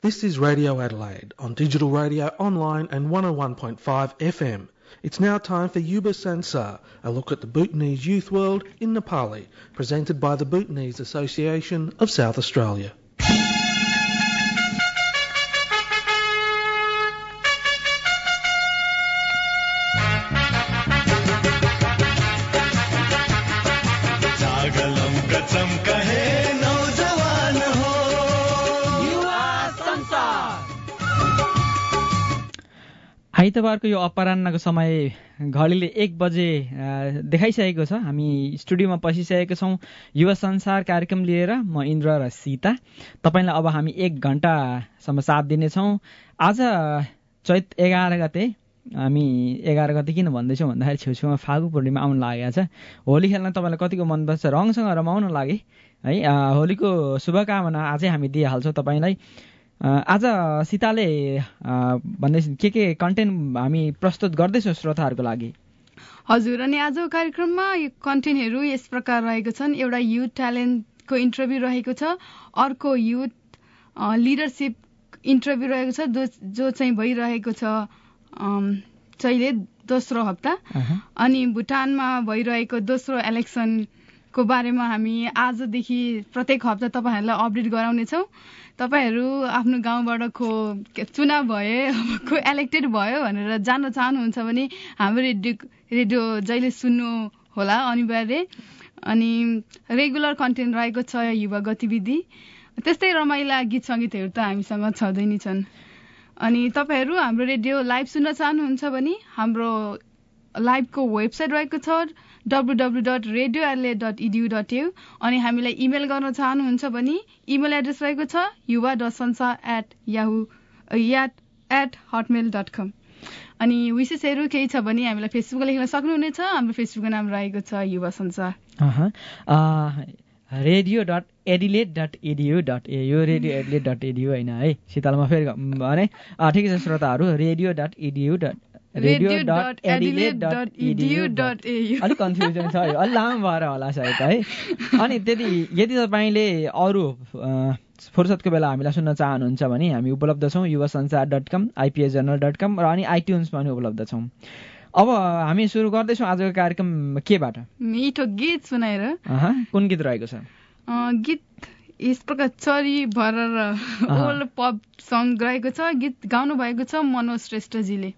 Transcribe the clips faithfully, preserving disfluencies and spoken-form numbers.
This is Radio Adelaide on digital radio, online and one oh one point five F M. It's now time for Yuba Sansar, a look at the Bhutanese youth world in Nepali, presented by the Bhutanese Association of South Australia. आइतबारको यो अपराह्नको समय घडीले एक बजे देखाइसकेको छ। हामी स्टुडियोमा पसिसकेका छौँ युवा संसार कार्यक्रम लिएर। म इन्द्र र सीता तपाईँलाई अब हामी एक घण्टासम्म साथ दिनेछौँ। आज चैत एघार गते, हामी एघार गते किन भन्दैछौँ भन्दाखेरि छेउछेउमा फागु पूर्णिमा आउनु लागेको छ। होली खेल्न तपाईँलाई कतिको मन पर्छ, रङसँग रमाउन लागि है। होलीको शुभकामना आजै हामी दिइहाल्छौँ तपाईँलाई। आज सीताले भन्दै के के कन्टेन्ट हामी प्रस्तुत गर्दैछौँ श्रोताहरूको लागि? हजुर, अनि आजको कार्यक्रममा कन्टेन्टहरू यस प्रकार रहेको छन्। एउटा युथ ट्यालेन्टको इन्टरभ्यू रहेको छ, अर्को युथ लिडरसिप इन्टरभ्यू रहेको छ जो जो चाहिँ भइरहेको छ चैले दोस्रो हप्ता। अनि भुटानमा भइरहेको दोस्रो इलेक्सनको बारेमा हामी आजदेखि प्रत्येक हप्ता तपाईँहरूलाई अपडेट गराउनेछौँ। तपाईँहरू आफ्नो गाउँबाट को चुनाव भए, को इलेक्टेड भयो भनेर जान्न चाहनुहुन्छ भने हाम्रो रेडियो रेडियो जहिले सुन्नु होला अनिवार्य। अनि रेगुलर कन्टेन्ट रहेको छ युवा गतिविधि, त्यस्तै रमाइला गीत सङ्गीतहरू त हामीसँग छँदै नै छन्। अनि तपाईँहरू हाम्रो रेडियो लाइभ सुन्न चाहनुहुन्छ भने हाम्रो लाइभको वेबसाइट रहेको छ W W dot radio Adelaide dot edu dot au. अनि हामीलाई इमेल गर्न चाहनुहुन्छ भने इमेल एड्रेस रहेको छ Yuwa dot Sansar at Yahoo याट एट हटमेल डट कम। अनि विशेषहरू केही छ भने हामीलाई फेसबुकमा लेख्न सक्नुहुनेछ। हाम्रो फेसबुकको नाम रहेको छ Yuwa Sansar. Radio dot Adelaide dot edu dot au, radio Adelaide dot edu होइन है शीतलमा फेरि भने ठिकै छ श्रोताहरू। Radio dot edu dot radio dot Adelaide dot edu dot au, अलिक कन्फ्युजन छ, अलिक लामो भएर होला सायद है। अनि त्यति यदि तपाईँले अरू फुर्सदको बेला हामीलाई सुन्न चाहनुहुन्छ भने हामी उपलब्ध छौँ Yuwa Sansar dot com, IPS journal dot com र अनि आइट्युन्समा पनि उपलब्ध छौँ। अब हामी सुरु गर्दैछौँ आजको कार्यक्रम केबाट? मिठो गीत सुनाएर। कुन गीत रहेको छ? गीत यस प्रकार चरी भरेर ओल्ड पप सङ रहेको छ। गीत गाउनु भएको छ मनोज श्रेष्ठजीले।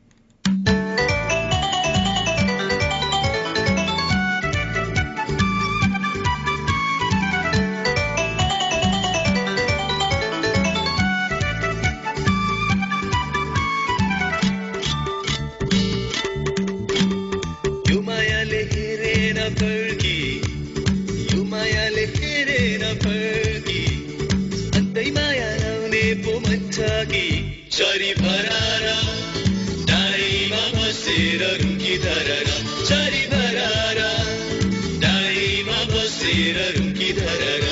चरी भरार डाँडैमा बसेर रुखी धरेर, चरी भरार डाँडैमा बसेर रुखी धरेर,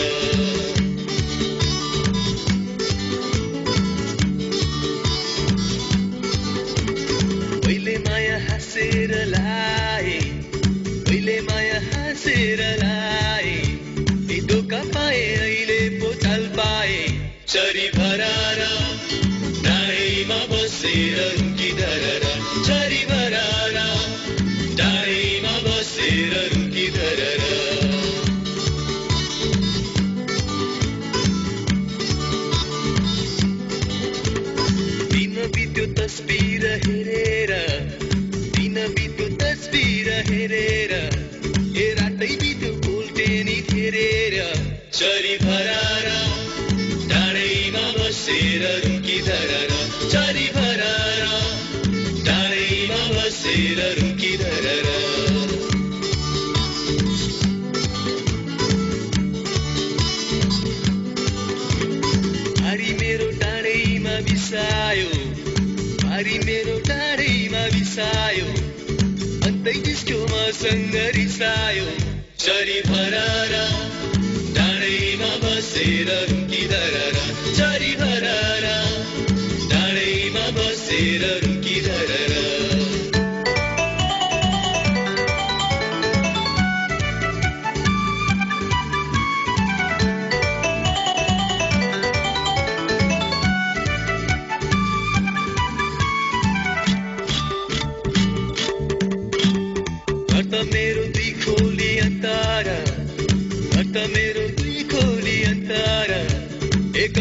पहिले माया हाँसेर लाए, पहिले माया हाँसेर लाए, ए धोका पाए अहिले पो चाल पाए, चरी भरार बसेर रुखी धरेर, चरी भरार डाँडैमा बसेर रुखी धरेर। दिन बित्यो तस्बिर हेरेर, दिन बित्यो तस्बिर हेरेर, ए रातै बित्यो बोल्टेनी हेरेर, चरी भरार डाँडैमा बसेर रुखी धरेर, चरी भरार डाँडैमा बसेर रुखी धरेर। भारी मेरो डाँडैमा बिसायो, भारी मेरो डाँडैमा बिसायो, अन्तै त्यसको मसँग रिसायो, चरी भरार डाँडैमा बसेर रुखी धरेर, चरी भरार डाँडैमा बसेर रुखी धरेर।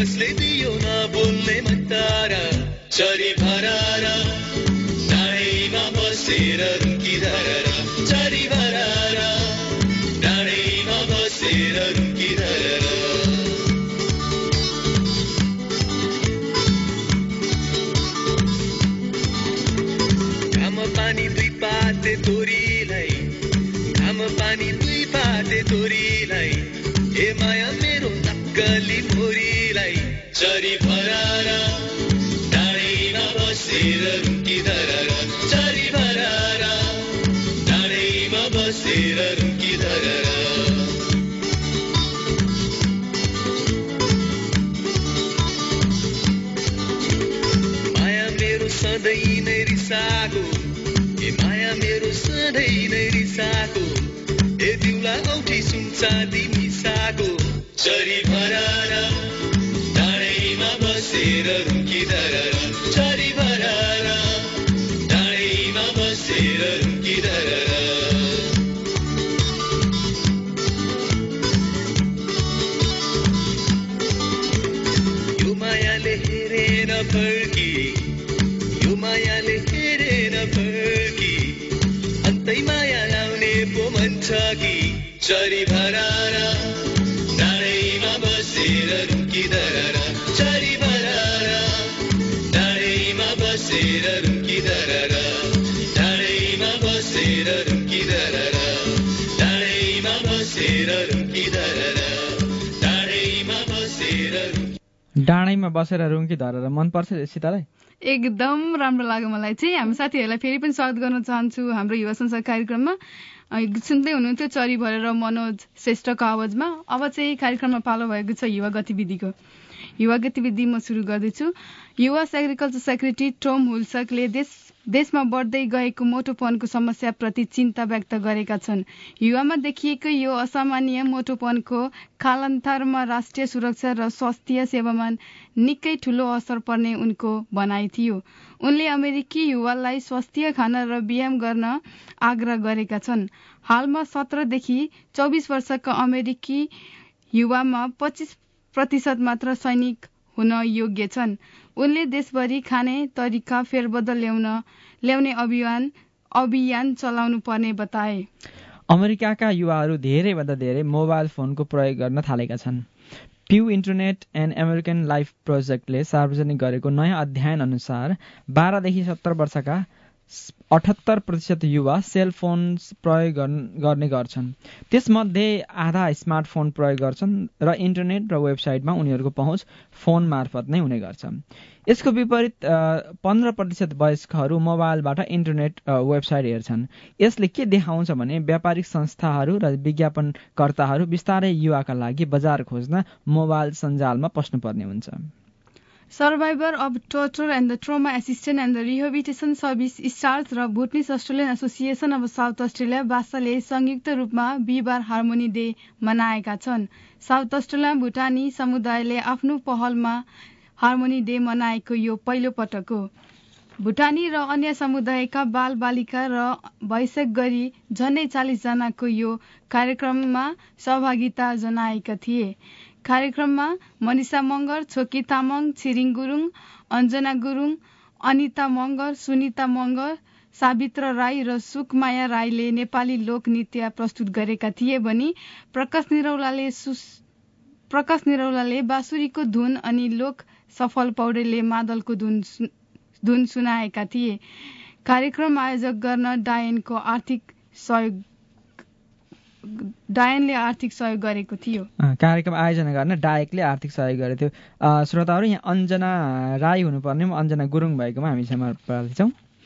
कसले दियो नबोल्ने मतारा चरी भरारा डाँडैमा बसेर रुकी धररा चरी भरारा डाँडैमा बसेर रुकी धररा घाम पानी दुई पाते तोरीलाई घाम पानी दुई पाते तोरीलाई ए माया मेरो नक्कली मोरीलाई चरी भरारा डाँडैमा बसेर रुकी धररा चरी भरारा डाँडैमा बसेर रुकी धररा माया मेरो सधैँ नै रिसाको ए माया मेरो सधैँ नै रिसाको ए दिउला औठी सुनचाँदी मिसाको चरी भरारा डाँडैमा बसेर रुकी धररा चरी भरारा डाँडैमा बसेर रुकी धररा यो मायाले हेरेन फर्की यो मायाले हेरेन फर्की अन्तै माया लाउने पो मन छ कि चरी भरारा डाँडैमा बसेर रुकी धररा चरी भरारा डाँडैमा बसेर रुकी धररा डाँडैमा बसेर रुकी धररा डाँडैमा बसेर रुकी धररा डाँडैमा बसेर डाँडैमा बसेर रुङ्की धरेर मनपर्छ सीतालाई? एकदम राम्रो लाग्यो मलाई चाहिँ। हामी साथीहरूलाई फेरि पनि स्वागत गर्न चाहन्छु हाम्रो युवा संसार कार्यक्रममा। सुन्दै हुनुहुन्थ्यो चरी भरेर मनोज श्रेष्ठको आवाजमा। अब चाहिँ कार्यक्रममा पालो भएको छ युवा गतिविधिको। युवा गतिविधि म सुरु गर्दैछु। युएस एग्रिकल्चर सेक्रेटरी टम हुल्सकले देश देशमा बढ्दै गएको मोटोपनको समस्याप्रति चिन्ता व्यक्त गरेका छन्। युवामा देखिएको यो असामान्य मोटोपनको कालान्तरमा राष्ट्रिय सुरक्षा र स्वास्थ्य सेवामा निकै ठूलो असर पर्ने उनको भनाइ थियो। उनले अमेरिकी युवालाई स्वास्थ्य खाना र व्यायाम गर्न आग्रह गरेका छन्। हालमा सत्रदेखि चौबिस वर्षका अमेरिकी युवामा पच्चीस प्रतिशत मात्र सैनिक हुन योग्य छन्। उनले देशभरि खाने तरिका फेरबदल ल्याउन ल्याउने अभियान अभियान चलाउनु पर्ने बताए। अमेरिकाका युवाहरू धेरैभन्दा धेरै मोबाइल फोनको प्रयोग गर्न थालेका छन्। Pew internet and American life प्रोजेक्टले सार्वजनिक गरेको नयाँ अध्ययन अनुसार बाह्रदेखि सत्तर वर्षका अठहत्तर प्रतिशत युवा सेल फोन प्रयोग गर्ने गर्छन्। त्यसमध्ये आधा स्मार्टफोन प्रयोग गर्छन् र इन्टरनेट र वेबसाइटमा उनीहरूको पहुँच फोन मार्फत नै हुने गर्छ। यसको विपरीत पन्ध्र प्रतिशत वयस्कहरू मोबाइलबाट इन्टरनेट वेबसाइट हेर्छन्। यसले के देखाउँछ भने व्यापारिक संस्थाहरू र विज्ञापनकर्ताहरू बिस्तारै युवाका लागि बजार खोज्न मोबाइल सञ्जालमा पस्नुपर्ने हुन्छ। Survivor of torture and the trauma assistant and the rehabilitation service STTARS र Bhutanese Australian association of South Australia बासाले संयुक्त रूपमा बिहिबार हार्मोनी डे मनाएका छन्। साउथ अस्ट्रेलिया भुटानी समुदायले आफ्नो पहलमा हार्मोनी डे मनाएको यो पहिलो पटक हो। भुटानी र अन्य समुदायका बाल बालिका र वयस्क गरी झन्डै चालिस जनाको यो कार्यक्रममा सहभागिता जनाएका थिए। कार्यक्रममा मनिषा मगर, छोकी तामाङ, छिरिङ गुरुङ, अञ्जना गुरुङ, अनिता मगर, सुनिता मगर, सावित्र राई र सुकमाया राईले नेपाली लोक नृत्य प्रस्तुत गरेका थिए भने प्रकाश निरौलाले प्रकाश निरौलाले बाँसुरीको धुन अनि लोक सफल पौडेलले मादलको धुन धुन सुनाएका थिए। कार्यक्रम आयोजक गर्न डायनको आर्थिक सहयोग डायनले आर्थिक सहयोग गरेको थियो। कार्यक्रम आयोजना गर्न डायकले आर्थिक सहयोग गरेको थियो। श्रोताहरू, यहाँ अञ्जना राई हुनुपर्ने अञ्जना गुरुङ भएकोमा हामी क्षमा प्रार्थी छौँ।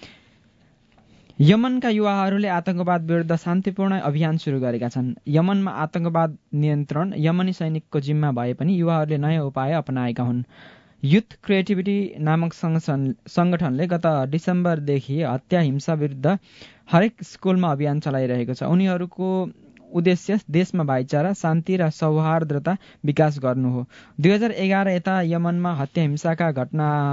यमनका युवाहरूले आतंकवाद विरुद्ध शान्तिपूर्ण अभियान सुरु गरेका छन्। यमनमा आतंकवाद नियन्त्रण यमनी सैनिकको जिम्मा भए पनि युवाहरूले नयाँ उपाय अपनाएका हुन्। युथ क्रिएटिभिटी नामक संगठनले गत डिसेम्बरदेखि हत्या हिंसा विरुद्ध हरेक स्कुलमा अभियान चलाइरहेको छ। उनीहरूको उद्देश्य देशमा भाइचारा, शान्ति र सौहार्दता विकास गर्नु हो। दुई हजार एघार यता यमनमा हत्या हिंसाका घटना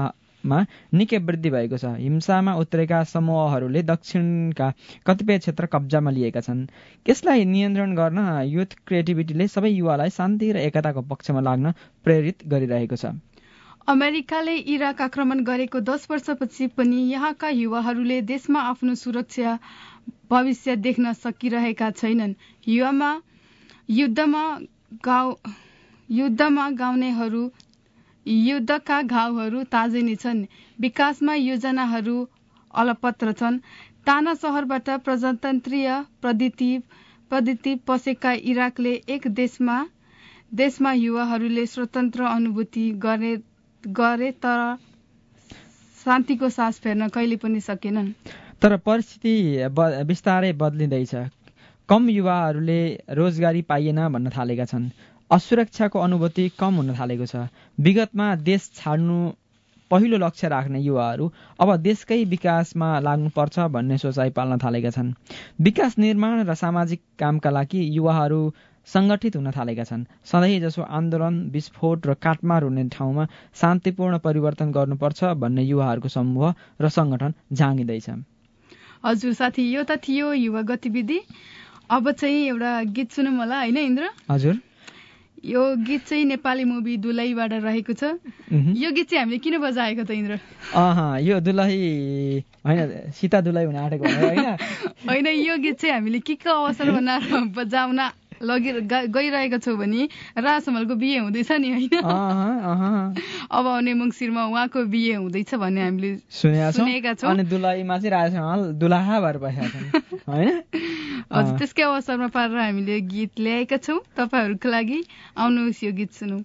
मा निकै वृद्धि भएको छ। हिंसामा उत्रेका समूहहरूले दक्षिणका कतिपय क्षेत्र कब्जामा लिएका छन्। यसलाई नियन्त्रण गर्न युथ क्रिएटिभिटीले सबै युवालाई शान्ति र एकताको पक्षमा लाग्न प्रेरित गरिरहेको छ। अमेरिकाले इराक आक्रमण गरेको दस वर्षपछि पनि यहाँका युवाहरूले देशमा आफ्नो सुरक्षा भविष्य देख्न सकिरहेका छैनन्। युवामा युद्धमा गाउँ युद्धमा गाउनेहरू युद्धका घाउहरू ताजै नै छन्। विकासमा योजनाहरू अलपत्र छन्। टाना सहरबाट प्रजातन्त्रीय पद्धति पद्धति पसेका इराकले एक देशमा देशमा युवाहरूले स्वतन्त्र अनुभूति गरे गरे तर शान्तिको सास फेर्न कहिले पनि सकेनन्। तर परिस्थिति बिस्तारै बदलिँदैछ। कम युवाहरूले रोजगारी पाइएन भन्न थालेका छन्। असुरक्षाको अनुभूति कम हुन थालेको छ। विगतमा देश छाड्नु पहिलो लक्ष्य राख्ने युवाहरू अब देशकै विकासमा लाग्नुपर्छ भन्ने सोचाइ पाल्न थालेका छन्। विकास निर्माण र सामाजिक कामका लागि युवाहरू सङ्गठित हुन थालेका छन्। सधैँ जसो आन्दोलन, विस्फोट र काटमार हुने ठाउँमा शान्तिपूर्ण परिवर्तन गर्नुपर्छ भन्ने युवाहरूको समूह र सङ्गठन झाँगिँदैछ। हजुर साथी, यो त थियो युवा गतिविधि। अब चाहिँ एउटा गीत सुनौँ होला, होइन इन्द्र? हजुर, यो गीत चाहिँ नेपाली मुभी दुलहीबाट रहेको छ। यो गीत चाहिँ हामीले किन बजाएको त इन्द्र? अँ यो दुलही होइन, सीता दुलही हुन आँटेको होइन होइन, यो गीत चाहिँ हामीले के को अवसर बनाएर बजाउन लगि गइरहेको छौँ भने राज हमालको बिहे हुँदैछ नि, होइन? अब आउने मङ्सिरमा उहाँको बिहे हुँदैछ भन्ने हामीले सुनेका छौँ। अनि दुलहीमा चाहिँ राज हमाल दुलाहा भएर बसेका छन्, होइन? हजुर, त्यसकै अवसरमा पारेर हामीले गीत ल्याएका छौँ तपाईँहरूको लागि। आउनुहोस् यो गीत सुनौँ।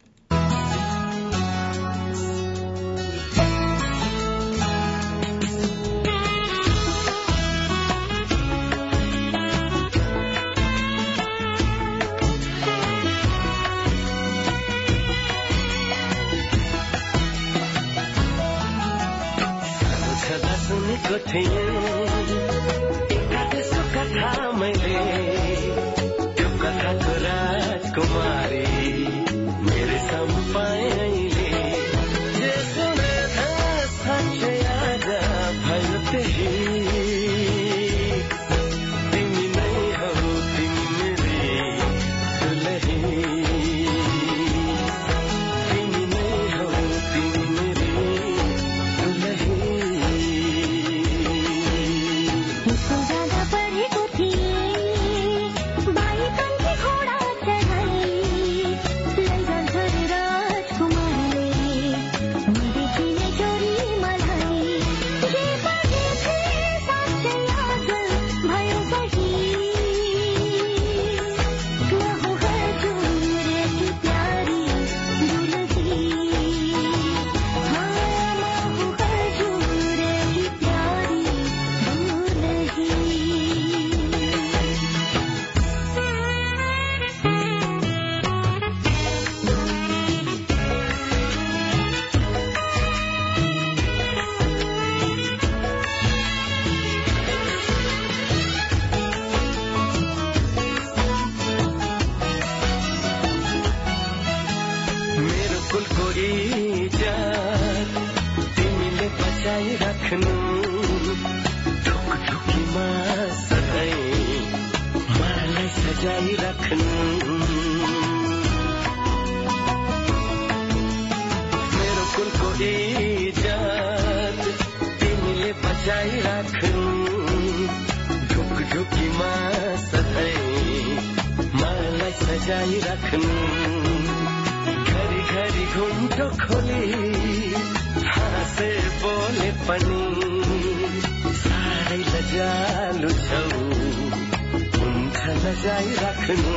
कथा मैले त्यो कथाको राजकुमारी मेरो सम्पाइले जे सुनेथा साँच्चै आज भयो त्यही तिमी नै हौ तिमी दुलही तिमी नै हौ तिमी दुलही। मेरो कुलको इज्जत तिमीले बचाइ राख्नु, ढुक ढुकीमा सधैँ मलाई सजाइ राख्नु। घरि घरि घुम्टो खोली हाँसे बोले पनि साह्रै लजालु छौ, हुन्छ लजाइ राख्नु।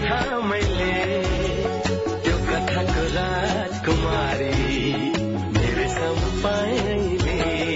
कथा मैले त्यो कथाको राजकुमारी मेरो सम्पाइले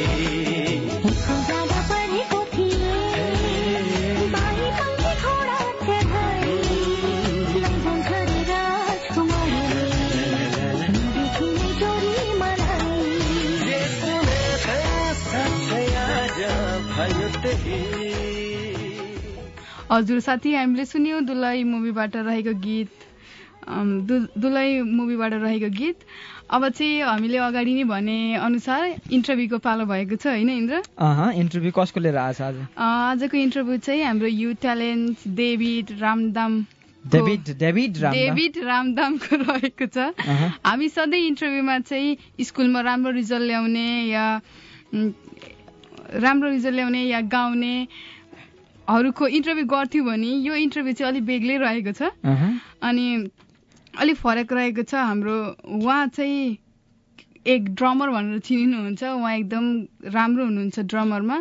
हजुर साथी, हामीले सुन्यौं दुलै मुभीबाट रहेको गीत दुलै मुभीबाट रहेको गीत। अब चाहिँ हामीले अगाडि नै भने अनुसार इन्टरभ्यूको पालो भएको छ होइन इन्द्र? इन्टरभ्यू कसको लिएर आएको छ आज? आजको इन्टरभ्यू चाहिँ हाम्रो youth talent David Ramdam David David David रामदामको रहेको छ। हामी सधैँ इन्टरभ्यूमा चाहिँ स्कुलमा राम्रो रिजल्ट ल्याउने या राम्रो रिजल्ट ल्याउने या गाउने हरूको इन्टरभ्यू गर्थ्यौँ भने यो इन्टरभ्यू चाहिँ अलिक बेग्लै रहेको छ अनि अलिक फरक रहेको छ। हाम्रो उहाँ चाहिँ एक ड्रमर भनेर चिनिनुहुन्छ। उहाँ एकदम राम्रो हुनुहुन्छ ड्रमरमा,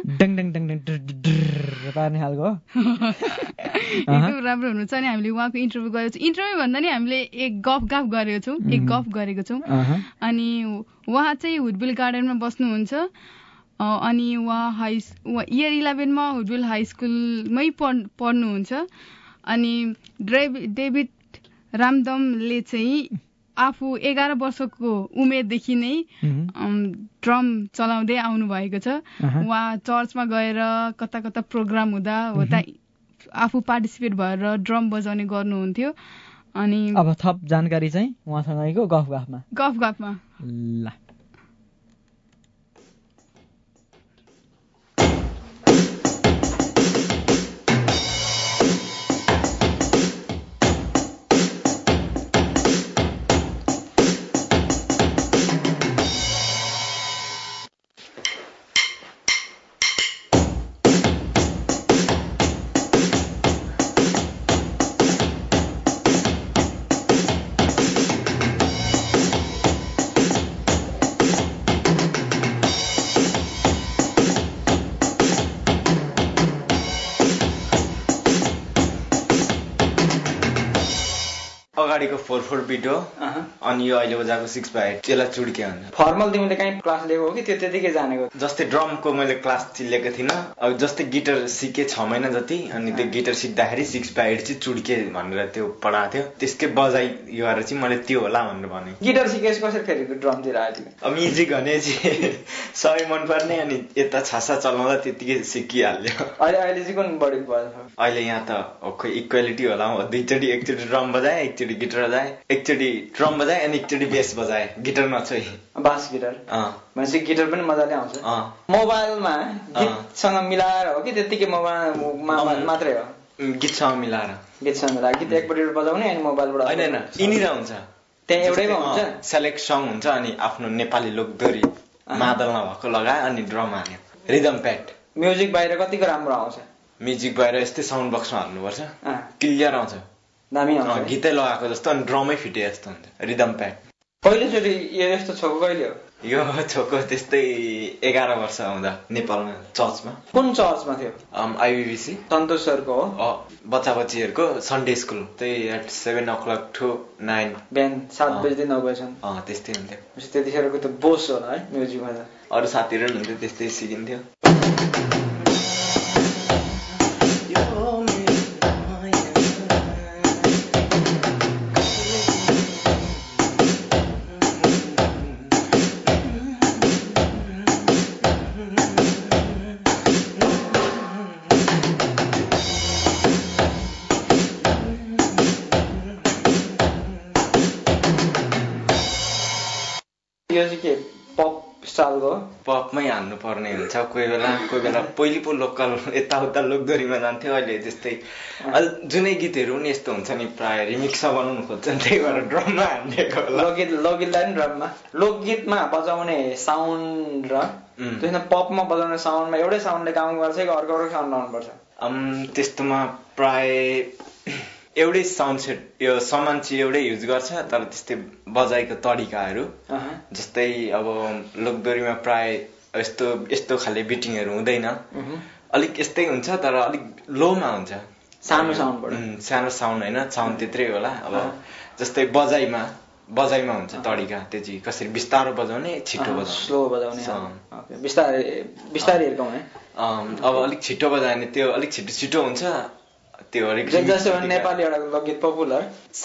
एकदम राम्रो हुनुहुन्छ। अनि हामीले उहाँको इन्टरभ्यू गरेको छौँ। इन्टरभ्यू भन्दा नि हामीले एक गफ गफ गरेको छौँ एक गफ गरेको छौँ अनि उहाँ चाहिँ हुडबिल गार्डनमा बस्नुहुन्छ अनि उहाँ हाई इयर इलेभेनमा हुडबिल हाई स्कुलमै पढ पढ्नुहुन्छ अनि डेभिड रामदमले चाहिँ आफू एघार वर्षको उमेरदेखि नै ड्रम चलाउँदै आउनु भएको छ। उहाँ चर्चमा गएर कता कता प्रोग्राम हुँदा होता आफू पार्टिसिपेट भएर ड्रम बजाउने गर्नुहुन्थ्यो। अनि अब थप जानकारी चाहिँ उहाँसँगैको गफ गफमा गफ गफमा ल अगाडिको फोर फोर बिट हो अनि यो अहिले बजाएको सिक्स बाई एट त्यसलाई चुड्के हुन्छ। फर्मल तिमीले कहीँ क्लास लिएको हो कि त्यो त्यतिकै जानेको? जस्तै ड्रमको मैले क्लास लिएको थिइनँ। अब जस्तै गिटार सिकेँ छ महिना जति अनि त्यो गिटार सिक्दाखेरि सिक्स बाई एट चाहिँ चुड्के भनेर त्यो पढाएको थियो। त्यसकै बजाइ गरेर चाहिँ मैले त्यो होला भनेर भने। गिटार सिकेपछि कसरी फेरि ड्रमतिर आयो? अब म्युजिक भने चाहिँ सबै मनपर्ने अनि यता छासा चलाउँदा त्यतिकै सिकिहाल्यो। अहिले अहिले चाहिँ कुन बढी भयो? अहिले यहाँ त खोइ इक्वालिटी होला। दुईचोटि एकचोटि ड्रम बजाएँ एकचोटि गिटार बजाएँ एकचोटि ड्रम बजाएँ अनि एकचोटि बेस बजाएँ। गिटार नछोइ बास गिटार भनेपछि गिटार पनि मजाले आउँछ। मोबाइलमा गीतसँग मिलाएर हो कि त्यतिकै मोबाइलमा मात्रै हो? गीतसँग मिलाएर गीतसँग मिलाएर गीत एकपट्टि बजाउने अनि मोबाइलबाट होइन होइन यिनीर हुन्छ त्यहाँ एउटैमा हुन्छ। सेलेक्ट सङ हुन्छ अनि आफ्नो नेपाली लोकदोरी मादल नभएको लगायो अनि ड्रम हाल्यो रिदम प्याड। म्युजिक बाहिर कतिको राम्रो आउँछ? म्युजिक बाहिर यस्तै साउन्ड बक्समा हाल्नुपर्छ क्लियर आउँछ दामी आउँछ। गीतै लगाएको जस्तो अनि ड्रमै फिटे जस्तो हुन्छ रिदम प्याड। पहिलोचोटि यो यस्तो छोको कहिले हो? यो छोको त्यस्तै एघार वर्ष हुँदा नेपालमा चर्चमा। कुन चर्चमा थियो? आइबिबिसी सन्तोष सरको हो? बच्चा बच्चीहरूको सन्डे स्कुल त्यही at seven o'clock to nine बिहान सात बजीदेखि नौ बजीसम्म त्यस्तै हुन्थ्यो। त्यतिखेरको त बोस होला है म्युजिकमा त। अरू साथीहरू हुन्थ्यो त्यस्तै सिकिन्थ्यो। पपमै हाल्नु पर्ने हुन्छ कोही बेला कोही बेला पहिले पो लोकल यताउता लोकदोरीमा जान्थ्यो। अहिले त्यस्तै जुनै गीतहरू पनि यस्तो हुन्छ नि प्राय रिमिक्समा बनाउनु खोज्छन् त्यही भएर ड्रममा हालिदिएको। लोकगीत लोकगीतलाई पनि ड्रममा लोकगीतमा बजाउने साउन्ड र त्यसमा पपमा बजाउने साउन्डमा एउटै साउन्डले काम गर्छ कि अर्को अर्को साउन्ड लाउनुपर्छ? त्यस्तोमा प्राय एउटै साउन्ड सेट यो सामान चाहिँ एउटै युज गर्छ तर त्यस्तै बजाइको तरिकाहरू जस्तै अब लोकदोरीमा प्राय यस्तो यस्तो खाले बिटिङहरू हुँदैन अलिक यस्तै हुन्छ तर अलिक लोमा हुन्छ सानो साउन्डबाट सानो साउन्ड होइन साउन्ड त्यत्रै होला अब जस्तै बजाइमा बजाइमा हुन्छ तरिका त्यो चाहिँ कसरी बिस्तारो बजाउने छिटो बजाउने स्लो बजाउने बिस्तारै बिस्तारै हिर्काउने अब अलिक छिटो बजायो भने त्यो अलिक छिटो छिटो हुन्छ त्यो अलिक जस्तो नेपाली एउटा लोकगीत पपुलर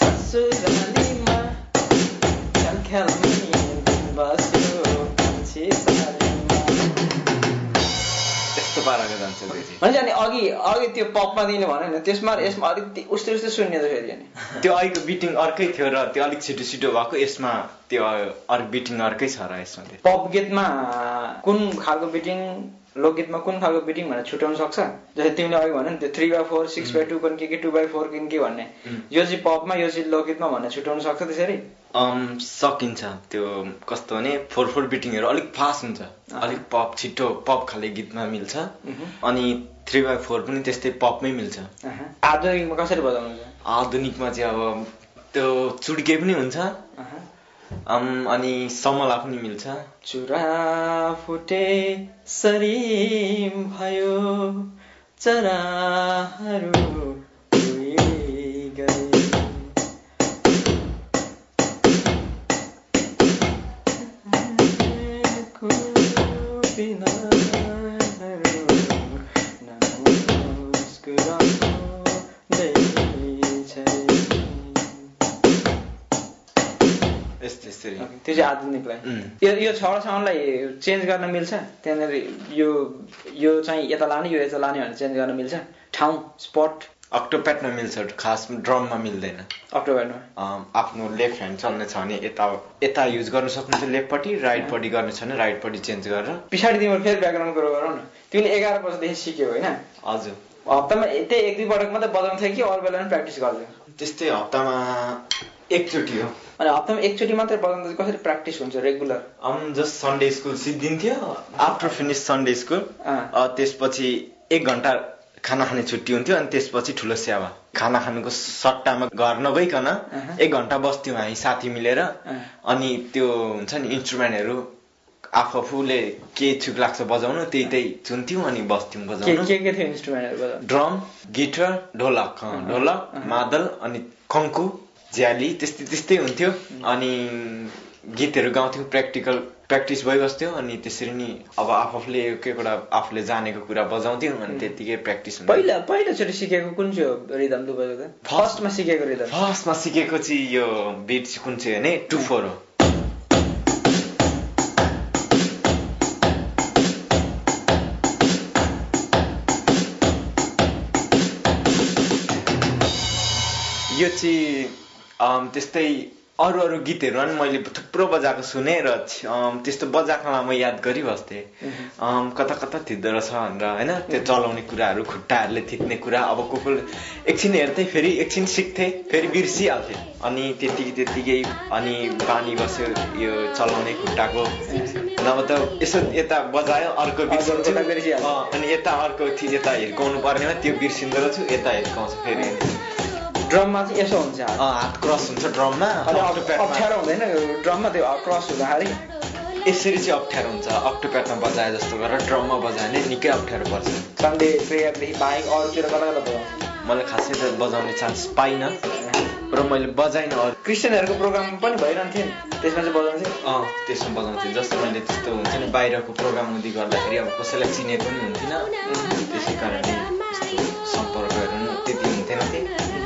त्यस्तो पाराको जान्छ हुन्छ नि अघि अघि त्यो पपमा दिनु भन्यो नि त्यसमा यसमा अलिक उस्तै उस्तै सुन्ने त फेरि अनि त्यो अघिको बिटिङ अर्कै थियो र त्यो अलिक छिटो छिटो भएको यसमा त्यो अर्को बिटिङ अर्कै छ र यसमा पप गीतमा कुन खालको बिटिङ लोकगीतमा कुन खालको बिटिङ भनेर छुट्याउन सक्छ जस्तै तिमीले अघि भन्यो नि त्यो three by four six by two पनि के के टू बाई फोर किन के भन्ने यो चाहिँ पपमा यो चाहिँ लोकगीतमा भनेर छुट्याउन सक्छ त्यसरी सकिन्छ त्यो कस्तो भने फोर फोर बिटिङहरू अलिक फास्ट हुन्छ अलिक पप छिटो पप खाले गीतमा मिल्छ अनि थ्री बाई फोर पनि त्यस्तै पपमै मिल्छ आधुनिकमा कसरी बजाउनुहुन्छ आधुनिकमा चाहिँ अब त्यो चुड्के पनि हुन्छ अनि समला पनि मिल्छ चुरा फुटे सरी भयो चराहरू गए त्यो चाहिँ आधुनिकलाई यो यो छवटा साउन्डलाई चेन्ज गर्न मिल्छ त्यहाँनिर यो यो चाहिँ यता लाने यो यता लाने भनेर चेन्ज गर्न मिल्छ ठाउँ स्पट अक्टोप्याडमा मिल्छ खास ड्रममा मिल्दैन अक्टोप्याडमा आफ्नो लेफ्ट ह्यान्ड चल्ने छ भने यता यता युज गर्न सक्नुहुन्छ लेफ्टपट्टि राइटपट्टि गर्ने छ भने राइटपट्टि चेन्ज गरेर पछाडि तिम्रो फेरि ब्याकग्राउन्ड कुरो गरौँ न तिमीले एघार वर्षदेखि सिक्यौ होइन हजुर हप्तामा त्यही एक दुई पटक मात्रै बजाउनु थियो कि अरू बेला पनि प्र्याक्टिस गर्थ्यो त्यस्तै हप्तामा एकचोटि हो अनि हप्तामा एकचोटि मात्रै बजाउँदा कसरी प्र्याक्टिस हुन्छ रेगुलर जस्ट सन्डे स्कुल सिद्धिन्थ्यो आफ्टर फिनिस सन्डे स्कुल त्यसपछि एक घन्टा खाना खाने छुट्टी हुन्थ्यो अनि त्यसपछि ठुलो स्यावा खाना खानुको सट्टामा घर नगइकन एक घन्टा बस्थ्यौँ हामी साथी मिलेर अनि त्यो हुन्छ नि इन्स्ट्रुमेन्टहरू आफू आफूले के ठिक लाग्छ बजाउनु त्यही त्यही चुन्थ्यौँ अनि बस्थ्यौँ बजाउनु ड्रम गिटार ढोलक ढोलक मादल अनि कङ्कु झ्याली त्यस्तै त्यस्तै हुन्थ्यो अनि गीतहरू गाउँथ्यौँ प्र्याक्टिकल प्र्याक्टिस भइबस्थ्यो अनि त्यसरी नै अब आफूले एक एकवटा आफूले जानेको कुरा बजाउँथ्यौँ अनि त्यतिकै प्र्याक्टिस हुन्थ्यो पहिला पहिलोचोटि सिकेको कुन चाहिँ हो रिदम तँ बजाउँदा फर्स्टमा सिकेको रिदम फर्स्टमा सिकेको चाहिँ यो बिट कुन चाहिँ भने टू फोर हो यो चाहिँ त्यस्तै अरू अरू गीतहरू पनि मैले थुप्रो बजाएको सुने र त्यस्तो बजाएकोमा म याद गरिबस्थेँ कता कता थिच्दो रहेछ भनेर होइन त्यो चलाउने कुराहरू खुट्टाहरूले थिच्ने कुरा अब को को एकछिन हेर्दै फेरि एकछिन सिक्थेँ फेरि बिर्सिहाल्थेँ अनि त्यतिकै त्यतिकै अनि बानी बस्यो यो चलाउने खुट्टाको नभए त यसो यता बजायो अर्को बिर्सिन्छ अनि यता अर्को यता हिर्काउनु पर्नेमा त्यो बिर्सिँदो रहेछु यता हिर्काउँछु फेरि ड्रममा चाहिँ यसो हुन्छ हात क्रस हुन्छ ड्रममा अप्ठ्यारो हुँदैन ड्रममा त्यो क्रस हुँदाखेरि यसरी चाहिँ अप्ठ्यारो हुन्छ अक्टोप्याडमा बजाए जस्तो गरेर ड्रममा बजायो भने निकै अप्ठ्यारो पर्छ सन्डे प्रेयरदेखि बाहेक अरूतिर कता कता बजाउँछ मैले खासै त बजाउने चान्स पाइनँ र मैले बजाइनँ अरू क्रिस्चियनहरूको प्रोग्राम पनि भइरहन्थ्यो नि त्यसमा चाहिँ बजाउँथेँ अँ त्यसमा बजाउँथेँ जस्तो मैले त्यस्तो हुन्छ नि बाहिरको प्रोग्राम हुँदै गर्दाखेरि अब कसैलाई चिनेको पनि हुन्थिनँ त्यसै कारणले त्यस्तो सम्पर्कहरू पनि त्यति हुन्थेन थिएँ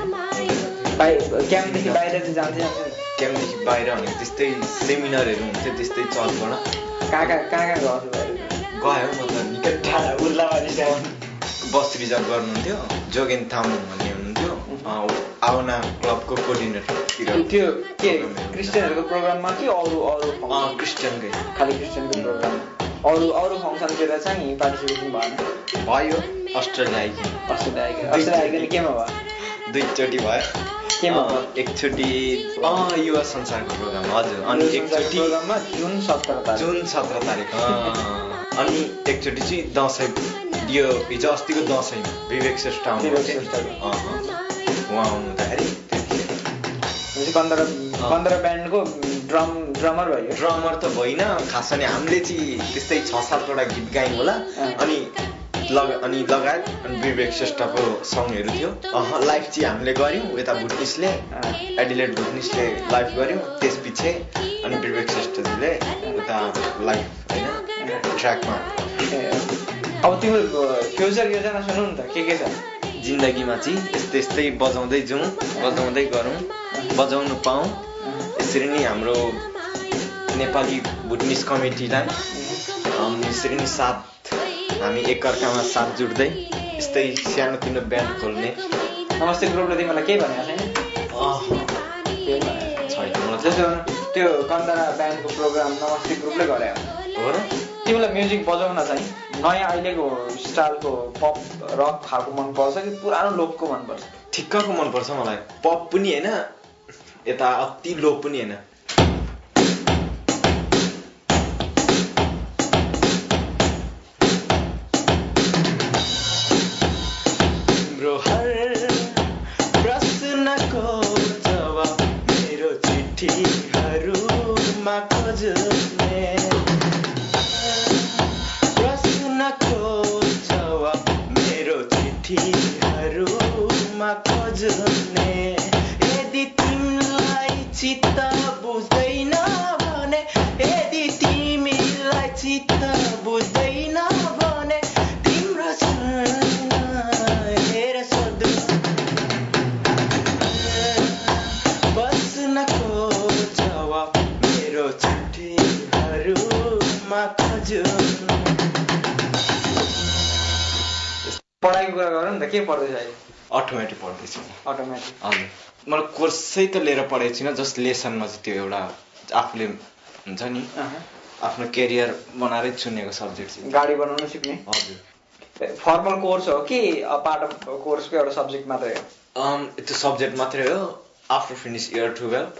क्याम्पदेखि बाहिर चाहिँ जान्थ्यो क्याम्पदेखि बाहिर भनेको त्यस्तै सेमिनारहरू हुन्थ्यो त्यस्तै चर्चबाट कहाँ कहाँ कहाँ कहाँ गएको गयो म त निकै टाढा उर्लाबारी बस रिजर्भ गर्नुहुन्थ्यो जोगेन तामाङ भन्ने हुनुहुन्थ्यो आवना क्लबको कोअर्डिनेटर त्यो के क्रिस्चियनहरूको प्रोग्राममा कि अरू अरू क्रिस्चियनकै खालि क्रिस्चियनको प्रोग्राम अरू अरू फङ्सनतिर चाहिँ पार्टिसिपेसन भएन भयो Australia icon Australia icon Australia icon केमा भयो दुईचोटि भयो केमा एकचोटि युवा संसारको प्रोग्राम हजुर अनि एकचोटि प्रोग्राममा जुन सत्र तारिक जुन सत्र तारिक अनि एकचोटि चाहिँ दसैँ यो हिजो अस्तिको दसैँमा विवेक श्रेष्ठ उहाँ आउनुहुँदाखेरि पन्ध्र पन्ध्र ब्यान्डको ड्रम ड्रमर भयो ड्रमर त होइन खास अनि हामीले चाहिँ त्यस्तै छ सातवटा गीत गायौँ होला अनि लग अनि लगायत अनि विवेक श्रेष्ठको सङहरू थियो। लाइभ चाहिँ हामीले गऱ्यौँ, यता भुटनिसले एडिलेट भुटनिसले लाइभ गऱ्यौँ, त्यसपछि अनि विवेक श्रेष्ठजीले उता लाइभ होइन ट्र्याकमा। अब तिम्रो फ्युचर योजना सुनौ नि त, के के छ जिन्दगीमा चाहिँ यस्तै यस्तै बजाउँदै जाउँ, बजाउँदै गरौँ, बजाउनु पाऊँ। यसरी नै हाम्रो नेपाली भुटनिस कमिटीलाई यसरी नै साथ हामी एकअर्कामा साथ जुट्दै यस्तै सानोतिनो ब्यान्ड खोल्ने। नमस्ते ग्रुपले तिमीलाई केही भनेको छैन? छैन। त्यो कन्दरा ब्यान्डको प्रोग्राम नमस्ते ग्रुपले गरे हो र? तिमीलाई म्युजिक बजाउन चाहिँ नयाँ अहिलेको स्टाइलको पप रक खालको मनपर्छ कि पुरानो लोकको मनपर्छ? ठिक्कको मनपर्छ मलाई। पप पनि होइन, यता अति लो पनि होइन। तिम्रो हर प्रश्नको जवाब मेरो चिठीहरूमा खोज्ने, प्रश्नको जवाब मेरो चिठीहरूमा खोज्ने। यदि तिमीलाई चित्त बुझ्दैन भने, यदि तिमीलाई चित्त बुझ्दैन भने तिम्रो हेर सोध्नु, प्रश्नको जवाब मेरो चिठीहरूमा खोज्नु। पढाइको कुरा गरौँ नि त, के पढ्दैछ अहिले? अटोमेटिक पढ्दैछु। अटोमेटिक? हजुर। मलाई कोर्सै त लिएर पढेको छैन, जस्ट लेसनमा चाहिँ त्यो एउटा आफूले हुन्छ नि आफ्नो करियर बनाएरै चुनेको सब्जेक्ट चाहिँ। गाडी बनाउन सिक्ने? हजुर। फर्मल कोर्स हो कि पार्ट अफ कोर्सको एउटा सब्जेक्ट मात्रै हो? त्यो सब्जेक्ट मात्रै हो। After finish year twelve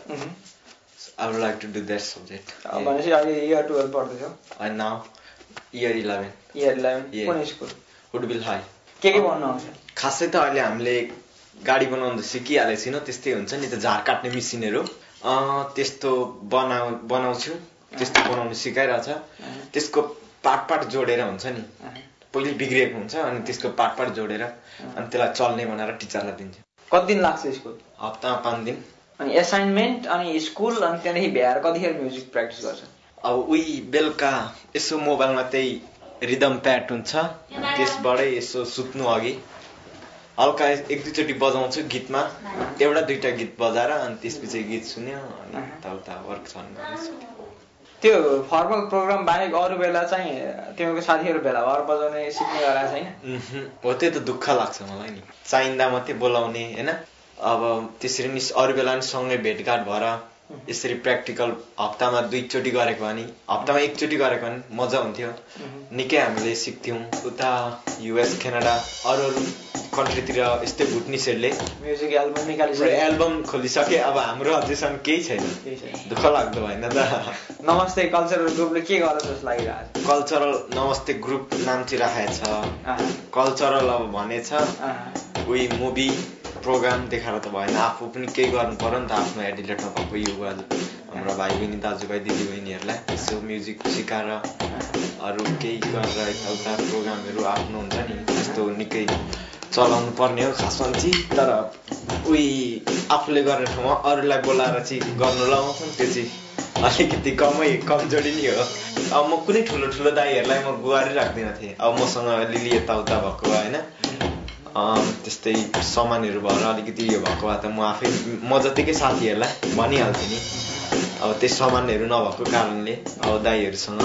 I would like to do that subject. भनेपछि अहिले इयर टुवेल्भ पढ्दैछौ? And now year eleven. Year eleven कुन स्कुल? Woodville high. के के बनाउनु आउँछ? खासै त अहिले हामीले गाडी बनाउनु सिकिहालेको छैन, त्यस्तै हुन्छ नि त झार काट्ने मेसिनहरू त्यस्तो बनाउ बनाउँछु, त्यस्तो बनाउनु सिकाइरहेछ। त्यसको पार्ट पार्ट जोडेर हुन्छ नि, पहिले बिग्रिएको हुन्छ अनि त्यसको पार्ट पार्ट जोडेर अनि त्यसलाई चल्ने बनाएर टिचरलाई दिन्छु। कति दिन लाग्छ स्कुल? हप्तामा पाँच दिन। अनि एसाइनमेन्ट अनि स्कुल अनि त्यहाँदेखि भ्याएर कतिखेर म्युजिक प्र्याक्टिस गर्छ? अब उही बेलुका यसो मोबाइलमा त्यही रिदम प्याड हुन्छ, त्यसबाटै यसो सुत्नु अघि हल्का एक दुईचोटि बजाउँछु गीतमा, एउटा दुईटा गीत बजाएर अनि त्यसपछि गीत सुन्यो अनि यताउता वर्क छन् गर्छु। त्यो फर्मल प्रोग्राम बाहेक अरू बेला चाहिँ तिमीको साथीहरू भेला भएर बजाउने सिक्ने गरेको छैन? हो, त्यो त दुःख लाग्छ मलाई नि। चाहिँदा मात्रै बोलाउने होइन। अब त्यसरी नि अरू बेला नि सँगै भेटघाट भएर यसरी प्र्याक्टिकल हप्तामा दुईचोटि गरेको भने, हप्तामा एकचोटि गरेको भने मजा हुन्थ्यो। निकै हामीले सिक्थ्यौँ। उता युएस क्यानाडा अरू अरू कन्ट्रीतिर यस्तै भुटनिसहरूले म्युजिक एल्बम निकालिसक्यो, एल्बम खोलिसके। अब हाम्रो अझैसम्म केही छैन, दुःख लाग्दो होइन त। नमस्ते कल्चरल ग्रुपले के गर्छ जस्तो लागिरहेको छ? कल्चरल नमस्ते ग्रुप नाम चाहिँ राखेको छ। कल्चरल अब भनेछ उही मुभी प्रोग्राम देखाएर त भएन, आफू पनि केही गर्नु पर्यो नि त। आफ्नो एडिलेटमा भएको युवा हाम्रो भाइ बहिनी दाजुभाइ दिदीबहिनीहरूलाई यसो म्युजिक सिकाएर अरू केही गरेर यताउता प्रोग्रामहरू आफ्नो हुन्छ नि त्यस्तो निकै चलाउनु पर्ने हो खासमा चाहिँ। तर उही आफूले गर्ने ठाउँमा अरूलाई बोलाएर चाहिँ गर्नु लगाउँछौँ, त्यो चाहिँ अलिकति कमै कमजोरी नै हो। अब म कुनै ठुलो ठुलो दाईहरूलाई म गुहारी राख्दिनँ थिएँ। अब मसँग अलिअलि यताउता भएको होइन त्यस्तै सामानहरू भएर अलिकति यो भएको भए त म आफै म जतिकै साथीहरूलाई भनिहाल्थेँ नि। अब त्यही सामानहरू नभएको कारणले अब दाईहरूसँग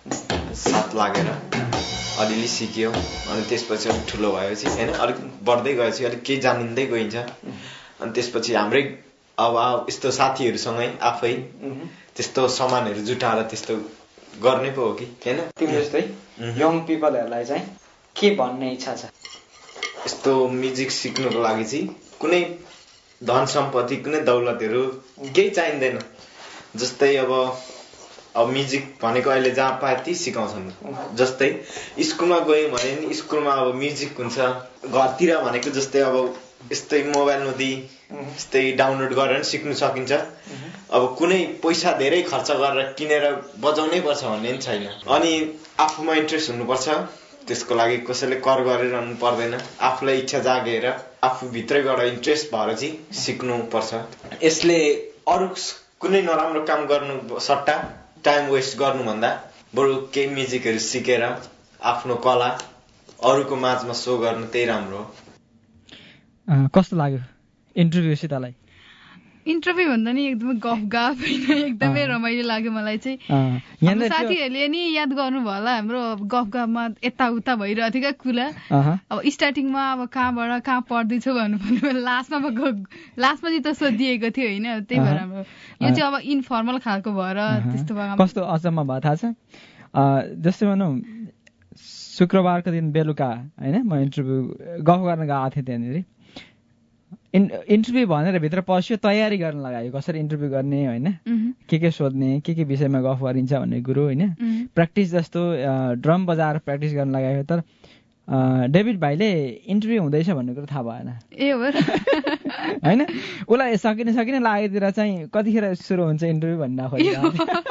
साथ लागेर अलिअलि सिक्यो। अनि त्यसपछि अलिक ठुलो भएपछि होइन अलिक बढ्दै गएपछि अलिक केही जानिँदै गइन्छ। अनि त्यसपछि हाम्रै अब यस्तो साथीहरूसँगै आफै त्यस्तो सामानहरू जुटाएर त्यस्तो गर्ने पो हो कि होइन। तिमी जस्तै यङ पिपलहरूलाई चाहिँ के भन्ने इच्छा छ? यस्तो म्युजिक सिक्नुको लागि चाहिँ कुनै धन सम्पत्ति कुनै दौलतहरू केही चाहिँदैन। जस्तै अब अब म्युजिक भनेको अहिले जहाँ पाए त्यही सिकाउँछन्। जस्तै स्कुलमा गयौँ भने नि स्कुलमा अब म्युजिक हुन्छ। घरतिर भनेको जस्तै अब यस्तै मोबाइल नदी यस्तै डाउनलोड गरेर पनि सिक्नु सकिन्छ। अब कुनै पैसा धेरै खर्च गरेर किनेर बजाउनै पर्छ भन्ने पनि छैन। अनि आफूमा इन्ट्रेस्ट हुनुपर्छ त्यसको लागि कसैले कर गरिरहनु पर्दैन आफूलाई इच्छा जागेर आफू भित्रैबाट इन्ट्रेस्ट भएर चाहिँ सिक्नुपर्छ यसले अरू कुनै नराम्रो काम गर्नु सट्टा टाइम वेस्ट गर्नुभन्दा बरु केही म्युजिकहरू सिकेर आफ्नो कला अरूको माझमा सो गर्नु त्यही राम्रो हो कस्तो लाग्यो इन्टरभ्यू सीतालाई इन्टरभ्यू भन्दा नि एकदमै गफ गफ होइन एकदमै रमाइलो लाग्यो मलाई चाहिँ साथीहरूले नि याद गर्नुभयो होला हाम्रो गफ गफमा यताउता भइरहेको थियो क्या कुरा अब स्टार्टिङमा अब कहाँबाट कहाँ पढ्दैछौ भन्नु लास्टमा लास्टमा चाहिँ त सोधिएको थियो होइन त्यही भएर हाम्रो यो चाहिँ अब इन्फर्मल खालको भएर त्यस्तो कस्तो अचम्म भयो थाहा छ जस्तै भनौँ शुक्रबारको दिन बेलुका होइन म इन्टरभ्यू गफ गर्न गएको थिएँ त्यहाँनिर इन इन्टरभ्यू भनेर भित्र पस्यो तयारी गर्न लगायो कसरी इन्टरभ्यू गर्ने होइन के के सोध्ने के के विषयमा गफ गरिन्छ भन्ने कुरो होइन प्र्याक्टिस जस्तो ड्रम बजाएर प्र्याक्टिस गर्न लगायो तर डेभिड भाइले इन्टरभ्यू हुँदैछ भन्ने कुरो थाहा भएन ए हो होइन उसलाई सकिने सकिने लागेतिर चाहिँ कतिखेर सुरु हुन्छ इन्टरभ्यू भन्दा खोइ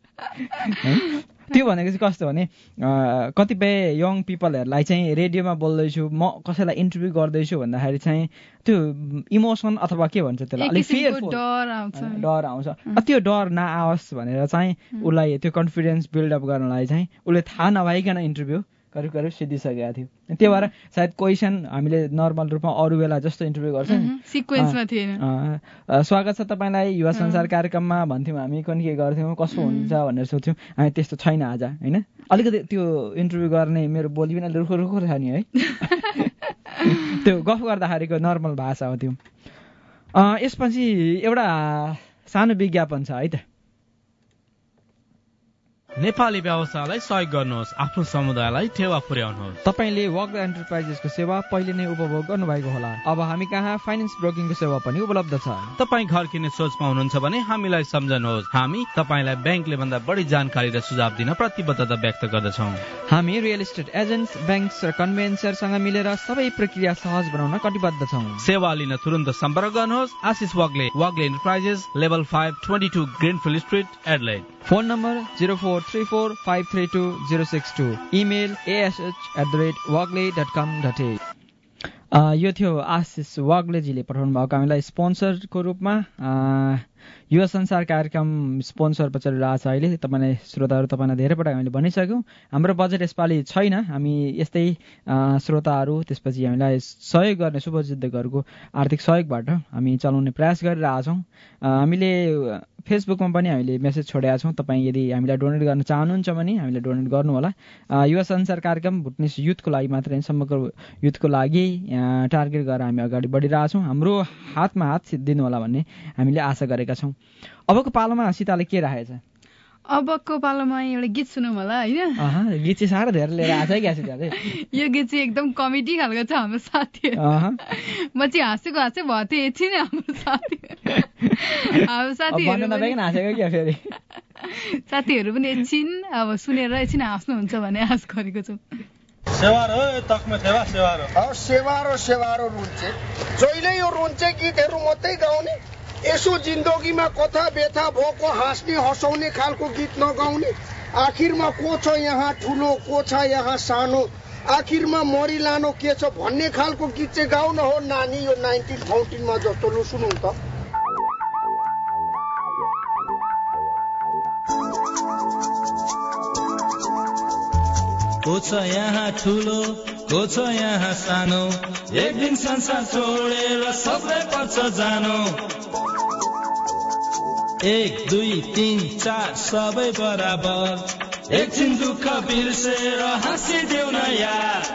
त्यो भनेको चाहिँ कस्तो भने कतिपय यङ पिपलहरूलाई चाहिँ रेडियोमा बोल्दैछु म कसैलाई इन्टरभ्यू गर्दैछु भन्दाखेरि चाहिँ त्यो इमोसन अथवा के भन्छ त्यसलाई अलिक फियरफुल डर आउँछ त्यो डर नआओस् भनेर चाहिँ उसलाई त्यो कन्फिडेन्स बिल्डअप गर्नलाई चाहिँ उसले थाहा नभइकन इन्टरभ्यू करिब करिब सिद्धिसकेको थियो त्यही भएर सायद क्वेसन हामीले नर्मल रूपमा अरू बेला जस्तो इन्टरभ्यू गर्छ सिक्वेन्समा थिएन स्वागत छ तपाईँलाई युवा संसार कार्यक्रममा भन्थ्यौँ हामी कनि के गर्थ्यौँ कस्तो हुन्छ भनेर सोध्थ्यौँ हामी त्यस्तो छैन आज होइन अलिकति त्यो इन्टरभ्यू गर्ने मेरो बोली पनि रुखो रुखो छ नि है त्यो गफ गर्दाखेरिको नर्मल भाषा हो त्यो यसपछि एउटा सानो विज्ञापन छ है त नेपाली व्यवसायलाई सहयोग गर्नुहोस् आफ्नो समुदायलाई टेवा पुर्याउनुहोस् तपाईँले वग्ले एन्टरप्राइजेसको सेवा पहिले नै उपभोग गर्नुभएको होला अब हामी कहाँ फाइनेन्स ब्रोकिङको सेवा पनि उपलब्ध छ तपाईँ घर किन्ने सोचमा हुनुहुन्छ भने हामीलाई सम्झनुहोस् हामी तपाईँलाई ब्याङ्कले भन्दा बढी जानकारी र सुझाव दिन प्रतिबद्धता व्यक्त गर्दछौँ हामी रियल इस्टेट एजेन्ट्स ब्याङ्क्स र कन्भेन्सरसँग मिलेर सबै प्रक्रिया सहज बनाउन कटिबद्ध छौँ सेवा लिन तुरन्त सम्पर्क गर्नुहोस् Ashish Wagle Wagle enterprises level five twenty two Greenfield street Adelaide phone number zero four three four five three two zero six two email ASH at the rate Wagle dot com dot a यो थियो आशिष वाग्लेजीले पठाउनु भएको हामीलाई स्पोन्सरको रूपमा युवा संसार कार्यक्रम स्पोन्सर चलिरहेको छ अहिले तपाईँलाई श्रोताहरू तपाईँलाई धेरै पटक हामीले भनिसक्यौँ हाम्रो बजेट यसपालि छैन हामी यस्तै श्रोताहरू त्यसपछि हामीलाई सहयोग गर्ने शुभचिन्तकहरूको आर्थिक सहयोगबाट हामी चलाउने प्रयास गरिरहेका छौँ हामीले फेसबुकमा पनि हामीले मेसेज छोडेका छौँ तपाईँ यदि हामीलाई डोनेट गर्न चाहनुहुन्छ भने हामीलाई डोनेट गर्नु होला युवा संसार कार्यक्रम भुटनिस युथको लागि मात्रै समग्र युथको लागि टार्गेट गरेर हामी अगाडि बढिरहेछौँ हाम्रो हातमा हात दिनु होला भन्ने हामीले आशा गरेका छौँ अबको पालोमा सीताले के राखेको छ अबको पालोमा एउटा गीत सुनौँ होला होइन गीत चाहिँ साह्रो धेरै लिएर आएको छ क्या सीताले यो गीत चाहिँ एकदम कमेडी खालको छ हाम्रो साथीहरू म चाहिँ हाँसेको हाँसे भएको थिएँ एकछिन हाम्रो साथी हाम्रो साथीहरू साथीहरू पनि एकछिन अब सुनेर एकछिन हाँस्नुहुन्छ भन्ने आश गरेको छौँ सेवारो तकमा थेवा सेवारो सेवारो सेवारो रुन्चे जहिले यो रुन्चे गीतहरू मात्रै गाउने यसो जिन्दगीमा कथा व्यथा भएको हाँस्ने हँसाउने खालको गीत नगाउने आखिरमा को छ यहाँ ठुलो को छ यहाँ सानो आखिरमा मरि लानो के छ भन्ने खालको गीत चाहिँ गाउन हो नानी यो नाइन्टिन फाउन्टिनमा जस्तो लु सुनौ त को छ यहाँ ठुलो को छ यहाँ सानो एक दिन संसार छोडेर सबै पर्छ जानो एक दुई तीन चार सबै बराबर एकछिन दुःख बिर्सेर हाँसिदेऊ न यार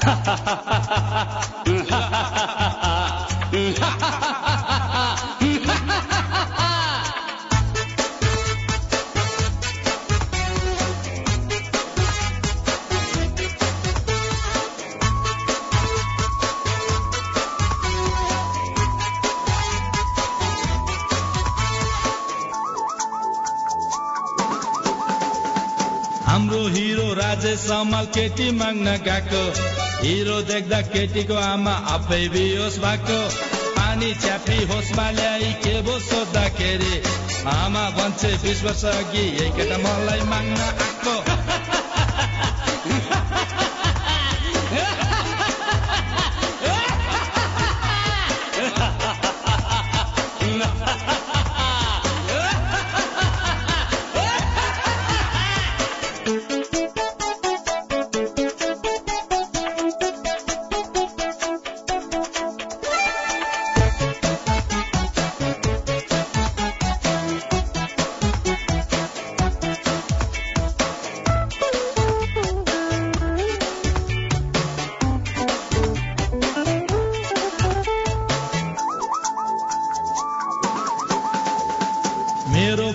हाम्रो हिरो राजेश समाल केटी माग्न गएको हिरो देख्दा केटीको आमा आफै बेहोस भएको पानी च्यापी होसमा ल्याई के भो सोद्धाखेरि आमा भन्छे बिस वर्ष अघि यही केटा मलाई माग्न आएको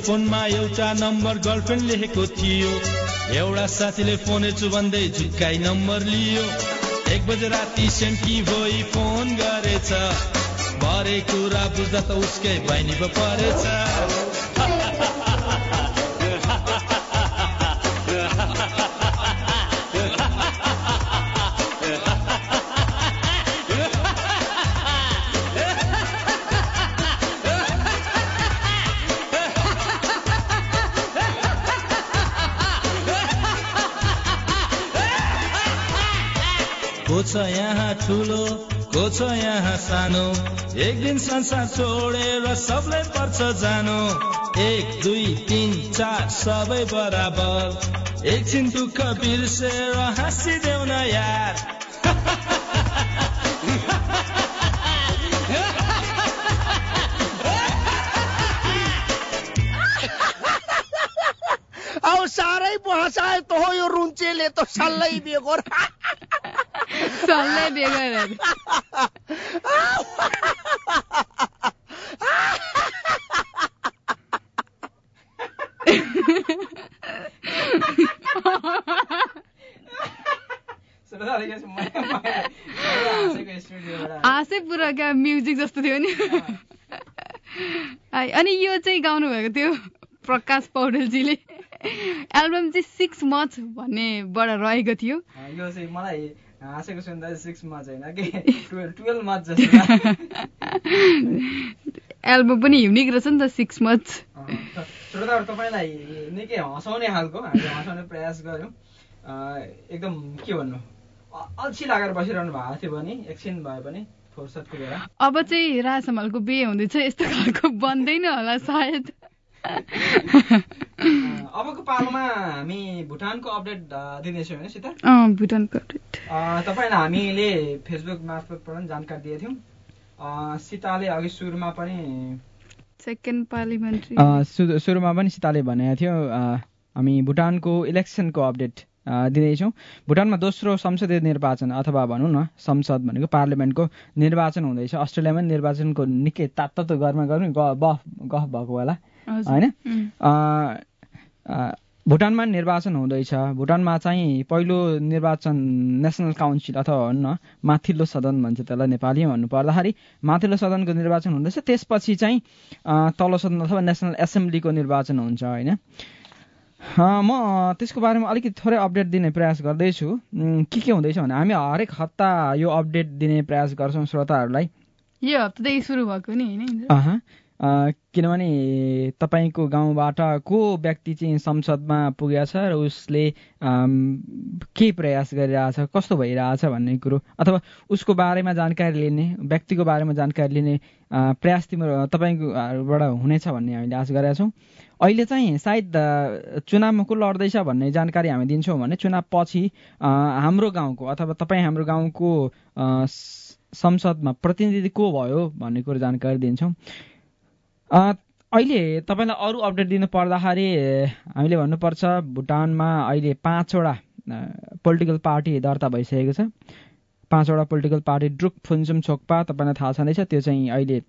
फोनमा एउटा नम्बर गर्लफ्रेन्ड लेखेको थियो। एउटा साथीले फोनेछु भन्दै झुक्काई नम्बर लियो। एक बजे राति सेन्टी भई फोन गरेछ। भरे कुरा बुझ्दा त उसकै बहिनी पो परेछ। को छ यहाँ ठुलो को छ यहाँ सानो, एक दिन संसार छोडेर सबलाई पर्छ जानो। एक दुई तीन चार सबै बराबर, एकछिन दुःख बिर्सेर हाँसिदेऊ न यार। अब साह्रै बहसाए त हो यो रुन्चेले त सल्लै बेगर सल्लै बेगर हाँसै पुरा क्या म्युजिक जस्तो थियो नि। अनि यो चाहिँ गाउनु भएको थियो प्रकाश पौडेलजीले। एल्बम चाहिँ सिक्स मच भन्नेबाट रहेको थियो। यो चाहिँ मलाई हाँसेको सुन्दा सिक्स मच होइन कि टुवेल्भ मच जस्तो। एल्बम पनि युनिक रहेछ नि त सिक्स मच। श्रोताहरू तपाईँलाई निकै हँसाउने खालको हामीले हँसाउने प्रयास गऱ्यौँ। एकदम के भन्नु अल्छी लागेर बसिरहनु भएको थियो भने एकछिन भए पनि फुर्सदको बेला। अब चाहिँ राज हमालको बिहे हुँदैछ यस्तो खालको बन्दैन होला सायद। अबको पालोमा हामी भुटानको अपडेट दिँदैछौँ होइन सीता? अँ भुटानको अपडेट तपाईँलाई हामीले फेसबुक मार्फत पनि जानकारी दिएका थियौँ। सीताले अघि सुरुमा पनि सेकेन्ड पार्लिमेन्ट्री सुरुमा पनि सीताले भनेको थियो हामी भुटानको इलेक्सनको अपडेट दिँदैछौँ। भुटानमा दोस्रो संसदीय निर्वाचन अथवा भनौँ न संसद भनेको पार्लिमेन्टको निर्वाचन हुँदैछ। अस्ट्रेलियामा निर्वाचनको निकै तात्तातो गरमा गर्नु गफ गफ भएको होला होइन। भुटानमा निर्वाचन हुँदैछ। भुटानमा चाहिँ पहिलो निर्वाचन नेसनल काउन्सिल अथवा भन्न माथिल्लो सदन भन्छ त्यसलाई नेपालीमा भन्नु पर्दाखेरि माथिल्लो सदनको निर्वाचन हुँदैछ। त्यसपछि चाहिँ तल्लो सदन अथवा नेसनल एसेम्ब्लीको निर्वाचन हुन्छ होइन। म त्यसको बारेमा अलिकति थोरै अपडेट दिने प्रयास गर्दैछु। के के हुँदैछ भने हामी हरेक हप्ता यो अपडेट दिने प्रयास गर्छौँ श्रोताहरूलाई। यो हप्तादेखि सुरु भएको नि होइन? किनभने तपाईँको गाउँबाट को व्यक्ति चाहिँ संसदमा पुगेको छ र उसले के प्रयास गरिरहेछ कस्तो भइरहेछ भन्ने कुरो अथवा उसको बारेमा जानकारी लिने व्यक्तिको बारेमा जानकारी लिने प्रयास तिम्रो तपाईँकोबाट हुनेछ भन्ने हामीले आशा गरेका छौँ। अहिले चाहिँ सायद चुनावमा को लड्दैछ भन्ने जानकारी हामी दिन्छौँ भने चुनाव पछि हाम्रो गाउँको अथवा तपाईँ हाम्रो गाउँको संसदमा प्रतिनिधि को भयो भन्ने कुरो जानकारी दिन्छौँ। अहिले तपाईँलाई अरू अपडेट दिनु पर्दाखेरि हामीले भन्नुपर्छ भुटानमा अहिले पाँचवटा पोलिटिकल पार्टी दर्ता भइसकेको छ। पाँचवटा पोलिटिकल पार्टी ड्रुक फुन्सुम छोक्पा तपाईँलाई थाहा छँदैछ त्यो चाहिँ अहिले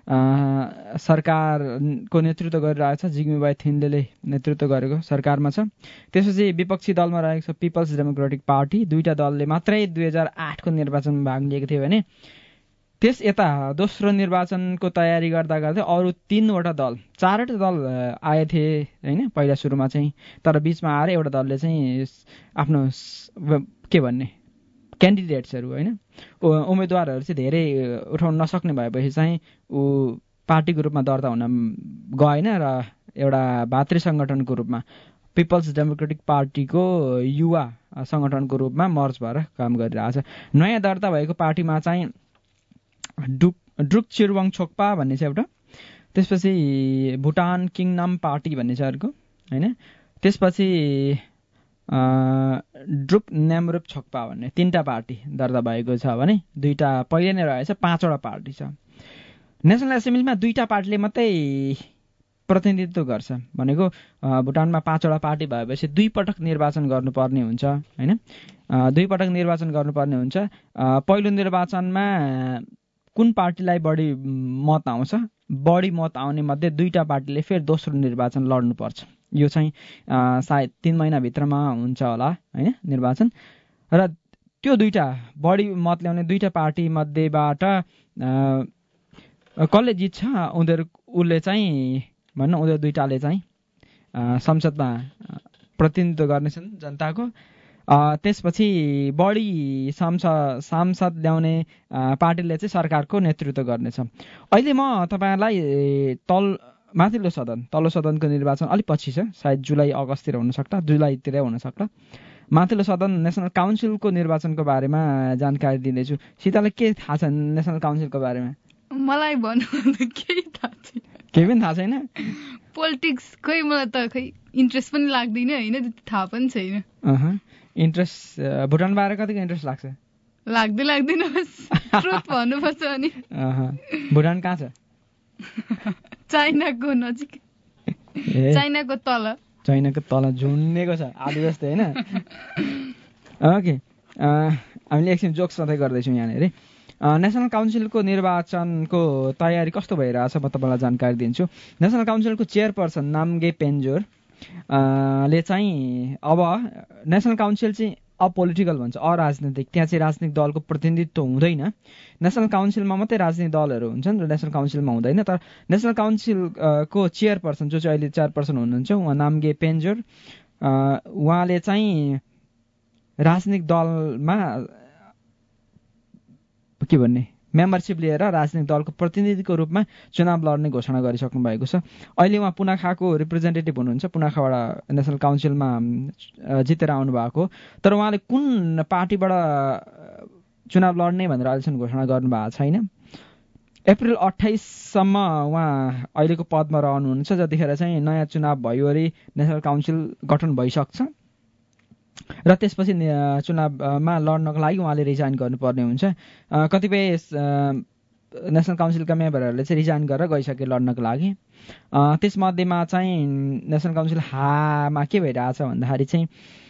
सरकारको नेतृत्व गरिरहेको छ। जिग्मीबाई थिन्लेले नेतृत्व गरेको सरकारमा छ। त्यसपछि विपक्षी दलमा रहेको छ पिपल्स डेमोक्रेटिक पार्टी। दुईवटा दलले मात्रै दुई हजार आठको निर्वाचनमा भाग लिएको थियो भने त्यस यता दोस्रो निर्वाचनको तयारी गर्दा गर्दै अरू तीनवटा दल चारवटा दल आए थिए होइन पहिला सुरुमा चाहिँ। तर बिचमा आएर एउटा दलले चाहिँ आफ्नो के भन्ने क्यान्डिडेट्सहरू होइन उम्मेदवारहरू चाहिँ धेरै उठाउन नसक्ने भएपछि चाहिँ ऊ पार्टीको रूपमा दर्ता हुन गएन र एउटा भातृ सङ्गठनको रूपमा पिपल्स डेमोक्रेटिक पार्टीको युवा सङ्गठनको रूपमा मर्ज भएर काम गरिरहेछ। नयाँ दर्ता भएको पार्टीमा चाहिँ डुक ड्रुक चिरवाङ छोक्पा भन्ने छ एउटा। त्यसपछि भुटान किङनाम पार्टी भन्ने छ अर्को होइन। त्यसपछि ड्रुक न्यामरुप छोक्पा भन्ने तिनवटा पार्टी दर्ता भएको छ भने दुईवटा पहिले नै रहेछ पाँचवटा पार्टी छ। नेसनल एसेम्ब्लीमा दुईवटा पार्टीले मात्रै प्रतिनिधित्व गर्छ भनेको भुटानमा पाँचवटा पार्टी भएपछि दुई पटक निर्वाचन गर्नुपर्ने हुन्छ होइन। दुई पटक निर्वाचन गर्नुपर्ने हुन्छ। पहिलो निर्वाचनमा कुन पार्टीलाई बढी मत आउँछ बढी मत आउने मध्ये दुईटा पार्टीले फेरि दोस्रो निर्वाचन लड्नुपर्छ। यो चाहिँ सायद तीन महिनाभित्रमा हुन्छ होला होइन निर्वाचन। र त्यो दुईटा बढी मत ल्याउने दुईटा पार्टी मध्येबाट कसले जित्छ उनीहरू उसले चाहिँ भन्न उनीहरू दुईटाले चाहिँ संसदमा प्रतिनिधित्व गर्नेछन् जनताको। त्यसपछि बढी सांसद सांसद ल्याउने पार्टीले चाहिँ सरकारको नेतृत्व गर्नेछ। अहिले म तपाईँहरूलाई तल माथिल्लो सदन तल्लो सदनको निर्वाचन अलिक पछि छ, सायद जुलाई अगस्ततिर हुनसक्ला, जुलाईतिरै हुनसक्ला। माथिल्लो सदन नेसनल काउन्सिलको निर्वाचनको बारेमा जानकारी दिँदैछु। सीतालाई के थाहा छ नेसनल काउन्सिलको बारेमा? मलाई भन्नु केही थाहा छैन। केही पनि थाहा छैन? पोलिटिक्स खोइ मलाई त खै इन्ट्रेस्ट पनि लाग्दैन होइन, थाहा पनि छैन। इन्ट्रेस्ट भुटान बारे कतिको इन्ट्रेस्ट लाग्छ? लाग्दै लाग्दैन, ट्रुथ भन्नुपर्छ। अनि भुटान कहाँ छ? चाइनाको नजिक, चाइनाको तल। चाइनाको तल झुन्डेको छ आदि जस्तै होइन? ओके, हामीले एकछिन जोक्स मात्रै गर्दैछौँ यहाँनिर। नेसनल काउन्सिलको निर्वाचनको तयारी कस्तो भइरहेछ म तपाईँलाई जानकारी दिन्छु। नेसनल काउन्सिलको चेयरपर्सन नाम्गे पेन्जोर ले चाहिँ अब नेसनल काउन्सिल चाहिँ अपोलिटिकल भन्छ, अराजनैतिक। त्यहाँ चाहिँ राजनीतिक दलको प्रतिनिधित्व हुँदैन। नेसनल काउन्सिलमा मात्रै राजनीतिक दलहरू हुन्छन् र नेसनल काउन्सिलमा हुँदैन। तर नेसनल काउन्सिलको चेयरपर्सन जो चाहिँ अहिले चेयरपर्सन हुनुहुन्छ उहाँ नाम्गे पेन्जोर, उहाँले चाहिँ राजनीतिक दलमा के भन्ने मेम्बरसिप लिएर राजनीतिक दलको प्रतिनिधिको रूपमा चुनाव लड्ने घोषणा गरिसक्नु भएको छ। अहिले उहाँ पुनाखाको रिप्रेजेन्टेटिभ हुनुहुन्छ, पुनाखाबाट नेसनल काउन्सिलमा जितेर आउनु भएको। तर उहाँले कुन पार्टीबाट चुनाव लड्ने भनेर अहिलेसम्म घोषणा गर्नुभएको छैन। अप्रिल अठाइससम्म उहाँ अहिलेको पदमा रहनुहुनेछ, जतिखेर चाहिँ नयाँ चुनाव भयो अरे नेसनल काउन्सिल गठन भइसक्छ र त्यसपछि चुनावमा लड्नको लागि उहाँले रिजाइन गर्नुपर्ने हुन्छ। कतिपय नेसनल काउन्सिलका मेम्बरहरूले चाहिँ रिजाइन गरेर गइसके लड्नको लागि। त्यसमध्येमा चाहिँ नेसनल काउन्सिल हामा के भइरहेछ भन्दाखेरि चाहिँ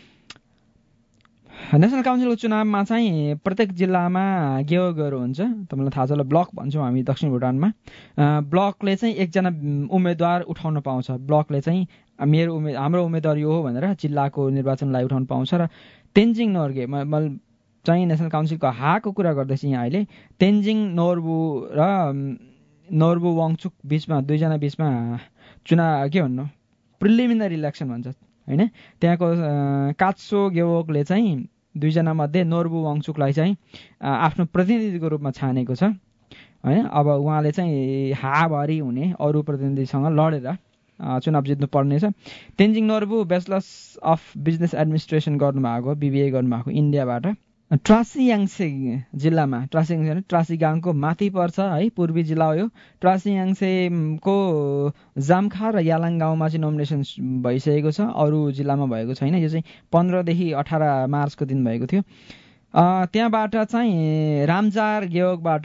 नेसनल काउन्सिलको चुनावमा चाहिँ प्रत्येक जिल्लामा गेओगहरू हुन्छ, तपाईँलाई थाहा छ होला, ब्लक भन्छौँ हामी दक्षिण भुटानमा। ब्लकले चाहिँ एकजना उम्मेदवार उठाउन पाउँछ। ब्लकले चाहिँ मेरो उम्मे हाम्रो उम्मेदवार यो हो भनेर जिल्लाको निर्वाचनलाई उठाउन पाउँछ। र तेन्जिङ नोर्गे, म चाहिँ नेसनल काउन्सिलको हाको कुरा गर्दैछु यहाँ अहिले। तेन्जिङ नोर्बु र नोर्बु वाङचुक बिचमा दुईजना बिचमा चुनाव के भन्नु प्रिलिमिनरी इलेक्सन भन्छ होइन। त्यहाँको कात्सो गेवोकले चाहिँ दुईजना मध्ये नोर्बु वाङचुकलाई चाहिँ आफ्नो प्रतिनिधिको रूपमा छानेको छ होइन। अब उहाँले चाहिँ हाभरि हुने अरू प्रतिनिधिसँग लडेर चुनाव जित्नु पर्नेछ। Tenzing Norbu bachelors of business administration गर्नुभएको, बिबिए गर्नुभएको इन्डियाबाट। ट्रासियाङ्से जिल्लामा, ट्रासियाङ्से ट्रासिगाङको माथि पर्छ है, पूर्वी जिल्ला हो यो। ट्रासियाङ्सेको जामखा र यालाङ गाउँमा चाहिँ नोमिनेसन भइसकेको छ, अरू जिल्लामा भएको छैन। यो चाहिँ पन्ध्रदेखि अठार मार्चको दिन भएको थियो। त्यहाँबाट चाहिँ रामजार गेओकबाट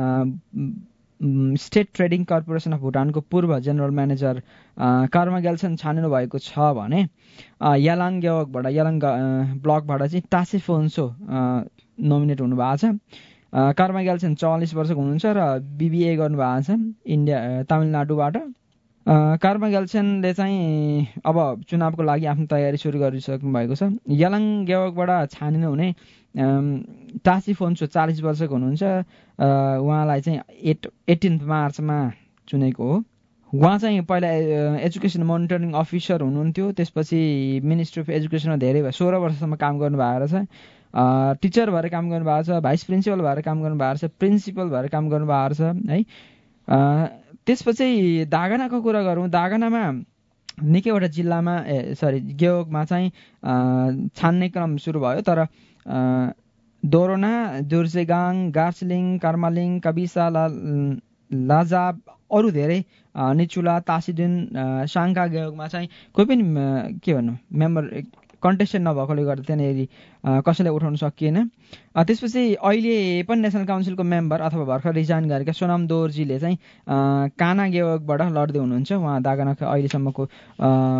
स्टेट ट्रेडिङ कर्पोरेसन अफ भुटानको पूर्व जेनरल म्यानेजर कर्मा ग्याल्छन छानिनु भएको छ भने यालाङ गेओकबाट यालाङ ब्लकबाट चाहिँ टासे फोन्सो नोमिनेट हुनुभएको छ। कर्मा ग्याल्छन चौवालिस वर्षको हुनुहुन्छ र बिबिए गर्नुभएको छ इन्डिया तमिलनाडुबाट। कर्मा ग्याल्छनले चाहिँ अब चुनावको लागि आफ्नो तयारी सुरु गरिसक्नु भएको छ। यालाङ गेओकबाट छानिनु हुने टासी फोन्सो चालिस वर्षको हुनुहुन्छ। उहाँलाई चाहिँ एट एटिन्थ मार्चमा चुनेको हो। उहाँ चाहिँ पहिला एजुकेसन मोनिटरिङ अफिसर हुनुहुन्थ्यो, त्यसपछि मिनिस्ट्री अफ एजुकेसनमा धेरै भयो, सोह्र वर्षसम्म काम गर्नुभएको छ। टिचर भएर काम गर्नुभएको छ, भाइस प्रिन्सिपल भएर काम गर्नुभएको छ, प्रिन्सिपल भएर काम गर्नुभएको छ है। त्यसपछि दागानाको कुरा गरौँ, दागानामा निकैवटा जिल्लामा ए सरी गेओकमा चाहिँ छान्ने क्रम सुरु भयो। तर दोरोना, दुर्जेगाङ, गार्सलिङ, कर्मालिङ, कबिसा, ला लाजाब, अरू धेरै निचुला, तासिदुन, साङ्का गेओकमा चाहिँ कोही पनि के भन्नु मेम्बर कन्टेस्टेन्ट नभएकोले गर्दा त्यहाँनिर कसैलाई उठाउन सकिएन। त्यसपछि अहिले पनि नेसनल काउन्सिलको मेम्बर अथवा भर्खर रिजाइन गरेका सोनाम दोर्जीले चाहिँ काना गेओकबाट लड्दै हुनुहुन्छ। उहाँ दागानाको अहिलेसम्मको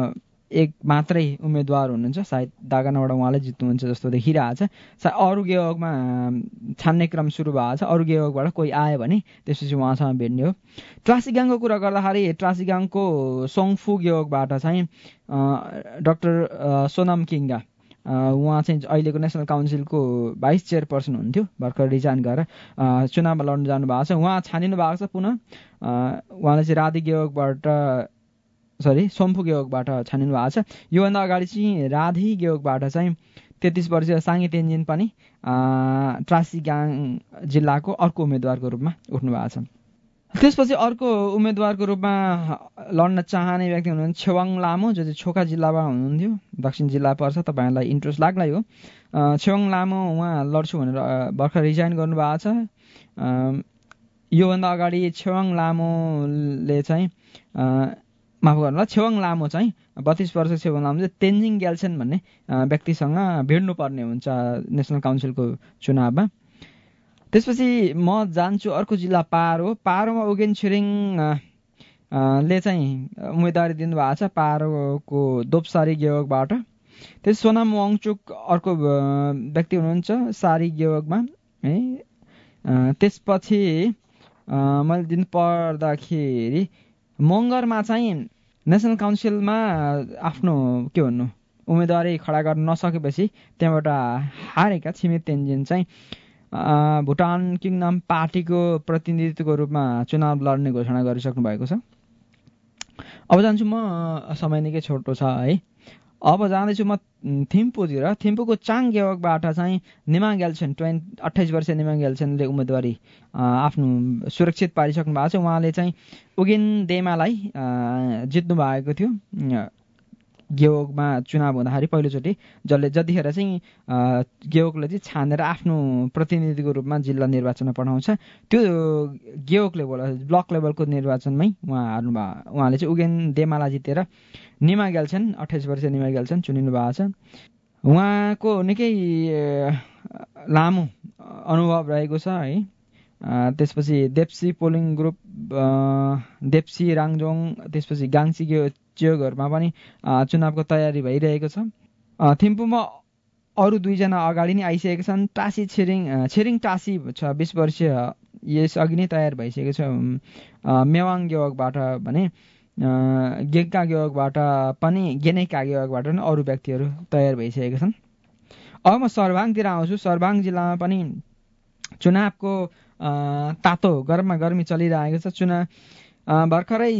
एक मात्रै उम्मेदवार हुनुहुन्छ, सायद दागानाबाट उहाँले जित्नुहुन्छ जस्तो देखिरहेछ। सायद अरू गेवकमा छान्ने क्रम सुरु भएको छ, अरू गेवकबाट कोही आयो भने त्यसपछि उहाँसँग भेट्ने हो। ट्रासिगाङको कुरा गर्दाखेरि ट्रासिगाङको सोङफू गेवकबाट चाहिँ डाक्टर सोनाम किङ्गा उहाँ चाहिँ अहिलेको नेसनल काउन्सिलको भाइस चेयरपर्सन हुन्थ्यो, भर्खर रिजाइन गरेर चुनावमा लड्न जानुभएको छ। उहाँ छानिनु भएको छ पुनः। उहाँले चाहिँ राधी गेवकबाट सरी सोम्फू गेवकबाट छानिनु भएको छ। योभन्दा अगाडि चाहिँ राधी गेवकबाट चाहिँ तेत्तिस वर्षीय साङ्गे तेन्जिन पनि ट्रासिगाङ जिल्लाको अर्को उम्मेदवारको रूपमा उठ्नु भएको छ। त्यसपछि अर्को उम्मेदवारको रूपमा लड्न चाहने व्यक्ति हुनुहुन्छ छेवाङ लामो, जो चाहिँ छोका जिल्लामा हुनुहुन्थ्यो, दक्षिण जिल्ला पर्छ, तपाईँहरूलाई इन्ट्रेस्ट लाग्लै हो। छेवाङ लामो उहाँ लड्छु भनेर भर्खर रिजाइन गर्नुभएको छ। योभन्दा अगाडि छेवाङ लामोले चाहिँ माफ गर्नुहोला छेवाङ लामो चाहिँ बत्तिस वर्ष छेवाङ लामो चाहिँ तेन्जिङ ग्याल्छेन भन्ने व्यक्तिसँग भिड्नुपर्ने हुन्छ नेसनल काउन्सिलको चुनावमा। त्यसपछि म जान्छु अर्को जिल्ला पारो। पारोमा उगेन छिरिङ ले चाहिँ उम्मेदवारी दिनुभएको छ पारोको दोपसारी गेवकबाट। त्यस सोनाम वाङचुक अर्को व्यक्ति हुनुहुन्छ सारी गेवकमा है। त्यसपछि मैले दिनु पर्दाखेरि मङ्गरमा चाहिँ नेसनल काउन्सिलमा आफ्नो के भन्नु उम्मेदवारी खडा गर्न नसकेपछि त्यहाँबाट हारेका छिमेक तेन्जिन चाहिँ भुटान किङडम पार्टीको प्रतिनिधित्वको रूपमा चुनाव लड्ने घोषणा गरिसक्नु भएको छ। अब जान्छु म, समय निकै छोटो छ है। अब जाँदैछु म थिम्पूतिर। थिम्पूको चाङ गेवकबाट चाहिँ निमा ग्याल्छेन ट्वेन्टी अट्ठाइस वर्षीय निमा ग्याल्छेनले उम्मेदवारी आफ्नो सुरक्षित पारिसक्नु भएको छ। उहाँले चाहिँ उगेन देमालाई जित्नु भएको थियो गेवकमा चुनाव हुँदाखेरि पहिलोचोटि, जसले जतिखेर चाहिँ गेवकले चाहिँ छानेर आफ्नो प्रतिनिधिको रूपमा जिल्ला निर्वाचनमा पठाउँछ त्यो गेवक लेभल ब्लक लेभलको निर्वाचनमै उहाँ हार्नु भयो। उहाँले चाहिँ उगेन देमालाई जितेर निमा ग्याल्छेन अट्ठाइस वर्षीय निमा ग्याल्छेन चुनिनु भएको छ। उहाँको निकै लामो अनुभव रहेको छ है। त्यसपछि देप्सी पोलिङ ग्रुप, देप्सी राङजोङ, त्यसपछि गाङ्सी चियोघरमा पनि चुनावको तयारी भइरहेको छ। थिम्पूमा अरू दुईजना अगाडि नै आइसकेका छन्। टासी छिरिङ छिरिङ टासी छ बिस वर्षीय, यस अघि नै तयार भइसकेको छ मेवाङ गेवकबाट भने गेङ्का गेवकबाट पनि गेनेका गेवकबाट पनि अरू व्यक्तिहरू तयार भइसकेका छन्। अब म सर्भाङतिर आउँछु। सर्भाङ जिल्लामा पनि चुनावको तातो गरमा गर्मी चलिरहेको छ। चुनाव भर्खरै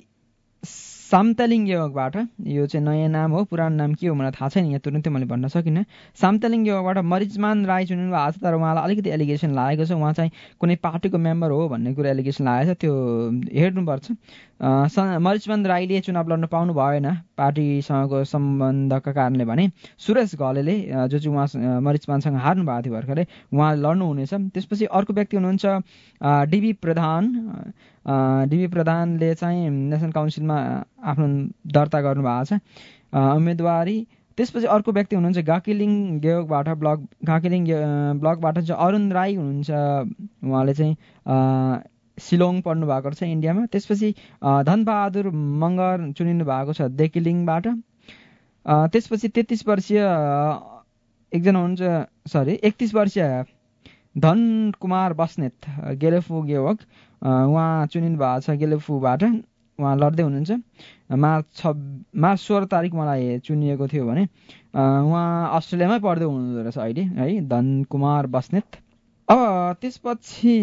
सामतेलिङ गेवकबाट, यो चाहिँ नयाँ नाम हो, पुरानो नाम के हो मलाई थाहा छैन, यहाँ तुरन्तै मैले भन्न सकिनँ। सामतेलिङ गेवकबाट मरिचमान राई चुनिनु भएको छ, तर उहाँलाई अलिकति एलिगेसन लागेको छ, उहाँ चाहिँ कुनै पार्टीको मेम्बर हो भन्ने कुरा एलिगेसन लागेको छ, त्यो हेर्नुपर्छ। मरिचमान राईले चुनाव लड्न पाउनु भएन पार्टीसँगको सम्बन्धका कारणले भने सुरेश घलेले जो चाहिँ उहाँ मरिचमानसँग हार्नु भएको थियो भर्खरै, उहाँ लड्नुहुनेछ। त्यसपछि अर्को व्यक्ति हुनुहुन्छ डिबी प्रधान। डिबी प्रधानले चाहिँ नेसनल काउन्सिलमा आफ्नो दर्ता गर्नुभएको छ उम्मेदवारी। त्यसपछि अर्को व्यक्ति हुनुहुन्छ गाकिलिङ गेवकबाट, ब्लक गाकिलिङ ब्लकबाट चाहिँ अरुण राई हुनुहुन्छ, उहाँले चाहिँ सिलोङ पढ्नु भएको छ इन्डियामा। त्यसपछि धनबहादुर मगर चुनिनु भएको छ देकिलिङबाट। त्यसपछि तेत्तिस वर्षीय एकजना हुनुहुन्छ सरी एकतिस वर्षीय धन कुमार बस्नेत गेलेफू गेवक, उहाँ चुनिनु भएको छ गेलेफूबाट, उहाँ लड्दै हुनुहुन्छ। मार्च छ मार्च सोह्र तारिक मलाई चुनिएको थियो भने उहाँ अस्ट्रेलियामै पढ्दै हुनुहुँदो रहेछ अहिले है, धन कुमार बस्नेत। अब त्यसपछि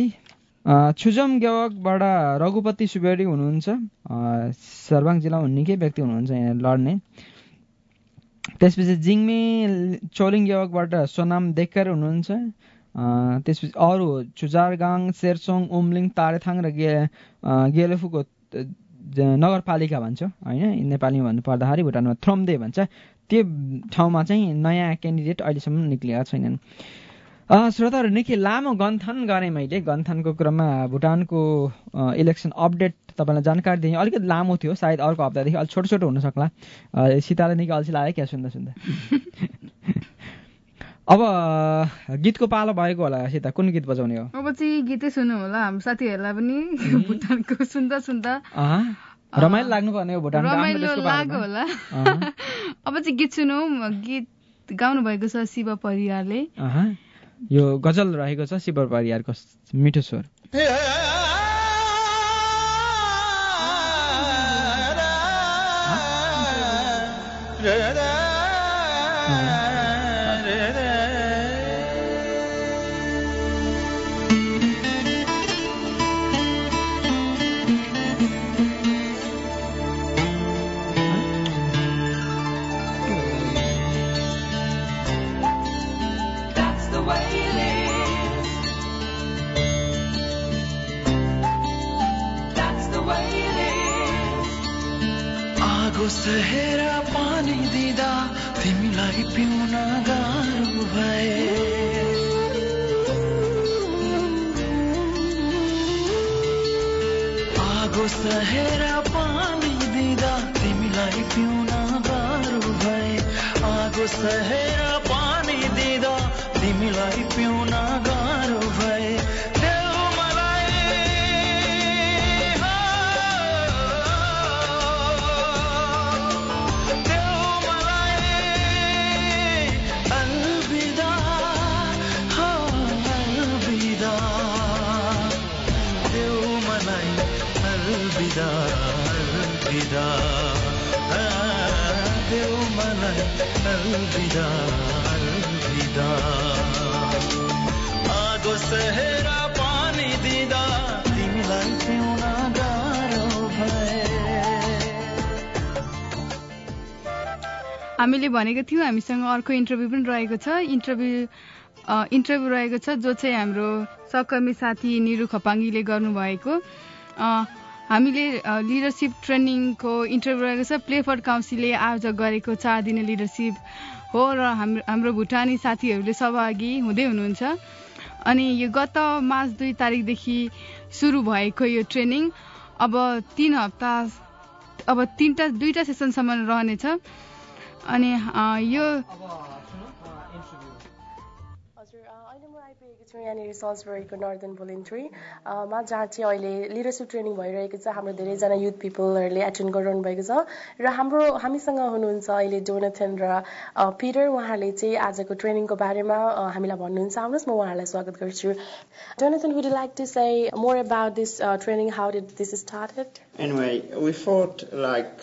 छुजम गेवकबाट रघुपति सुवेदी हुनुहुन्छ, सर्भाङ जिल्लामा निकै व्यक्ति हुनुहुन्छ यहाँ लड्ने। त्यसपछि जिङमे चोलिङ गेवकबाट सोनाम देकर हुनुहुन्छ। त्यसपछि अरू छुजारगाङ, सेरसोङ, उमलिङ, तारेथाङ र गे गेलेफूको नगरपालिका भन्छ होइन, नेपालीमा भन्नु पर्दाखेरि भुटानमा थ्रोम्दे भन्छ, त्यो ठाउँमा चाहिँ नयाँ क्यान्डिडेट अहिलेसम्म निक्लिएका छैनन्। श्रोताहरू निकै लामो गन्थन गरेँ मैले। गन्थनको क्रममा भुटानको इलेक्सन अपडेट तपाईँलाई जानकारी दिएँ, अलिकति लामो थियो, सायद अर्को हप्तादेखि अलिक छोटो छोटो हुनसक्ला। सीताले निकै अल्छी लाग्यो क्या सुन्दा सुन्दा। अब गीतको पालो भएको होला सीता, कुन गीत बजाउने हो? अब चाहिँ गीतै सुन्नु होला हाम्रो साथीहरूलाई पनि भुटानको सुन्दा सुन्दा रमाइलो लाग्नुपर्ने हो भुटानको आफ्नो रमाइलो देशको लाग्यो बारेमा। होला। अब चाहिँ गीत सुनौँ। गीत गाउनु भएको छ शिव परियारले। अहँ, यो गजल रहेको छ शिव परियारको मिठो स्वर। सहेर पानी दिँदा तिमीलाई पिउन गाह्रो भए आगो सहेर पानी दिँदा तिमीलाई पिउन गाह्रो भए आगो सहेर पानी दिँदा तिमीलाई पिउन गाह्रो भए अलविदा देऊ मलाई अलविदा अलविदा आगो सहेर पानी दिँदा तिमीलाई पिउन गाह्रो भए। हामीले भनेको थियौँ हामीसँग अर्को इन्टरभ्यू पनि रहेको छ। इन्टरभ्यू इन्टरभ्यू रहेको छ जो चाहिँ हाम्रो सहकर्मी साथी निरु खपाङ्गीले गर्नुभएको। हामीले लिडरसिप ट्रेनिङको इन्टरभ्यू रहेको छ। प्लेफर्ड काउन्सिलले आयोजक गरेको चार दिने लिडरसिप हो र हाम्रो हाम्रो भुटानी साथीहरूले सहभागी हुँदै हुनुहुन्छ। अनि यो गत मार्च दुई तारिकदेखि सुरु भएको यो ट्रेनिङ अब तीन हप्ता अब तीनटा दुईटा सेसनसम्म रहनेछ। अनि यो यहाँनिर सल्सबरीको नर्दर्न भोलिन्ट्रीमा जहाँ चाहिँ अहिले लिडरसिप ट्रेनिङ भइरहेको छ। हाम्रो धेरैजना युथ पिपलहरूले एटेन्ड गरिरहनु भएको छ र हाम्रो हामीसँग हुनुहुन्छ अहिले डोनाथन र पिटर। उहाँहरूले चाहिँ आजको ट्रेनिङको बारेमा हामीलाई भन्नुहुन्छ। आउनुहोस् म उहाँहरूलाई स्वागत गर्छु। Jonathan, would you like to say more about this uh, training? How did this started? Anyway, we thought like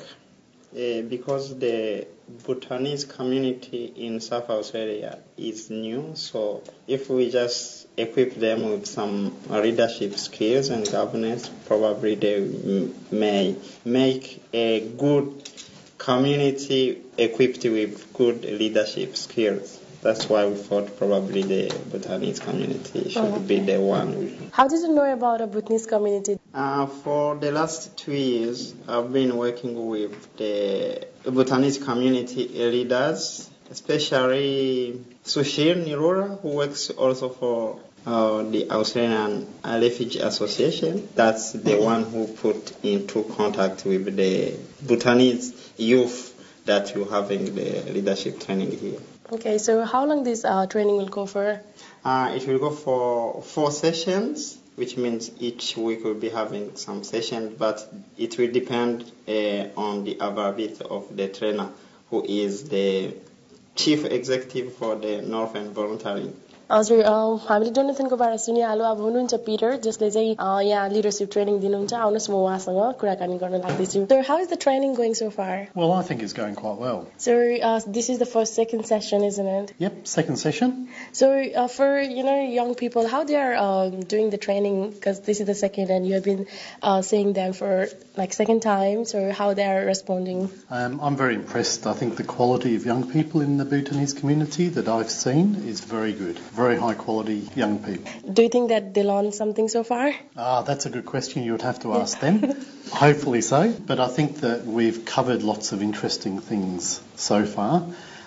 uh, because the Bhutanese community in South Australia is new, so if we just equip them with some leadership skills and governance, probably they m- may make a good community equipped with good leadership skills. That's why we thought probably the Bhutanese community should oh. be the one. How did you know about a Bhutanese community? Uh, for the last two years, I've been working with the Bhutanese community leaders, especially Sushil Nirora, who works also for uh, the Australian Refugee Association. That's the one who put into contact with the Bhutanese youth that you're having the leadership training here. Okay, so how long this uh, training will go for? Uh, it will go for four sessions, which means each week we'll be having some sessions, but it will depend uh, on the availability of the trainer, who is the chief executive for the Northern Volunteering. हजुर हामीले डोनेथनको बारे सुनिहाल्यो। अब हुनुहुन्छ Peter जसले चाहिँ यहाँ leadership training दिनुहुन्छ। आउनुहोस् म उहाँसँग कुराकानी गर्न लाग्दैछु। So how is the training going so far? Well, I think it's going quite well. So uh, this is the first second session, isn't it? Yep, second session. So uh, for you know young people, how they are um, doing the training, because this is the second and you have been uh, seeing them for like second time, so how they are responding? Um, I'm very impressed. I think the quality of young people in the Bhutanese community that I've seen is very good. Very high quality young people. Do you think that they learned something so far? Ah, that's a good question. You would have to ask them. Hopefully so. But I think that we've covered lots of interesting things so far.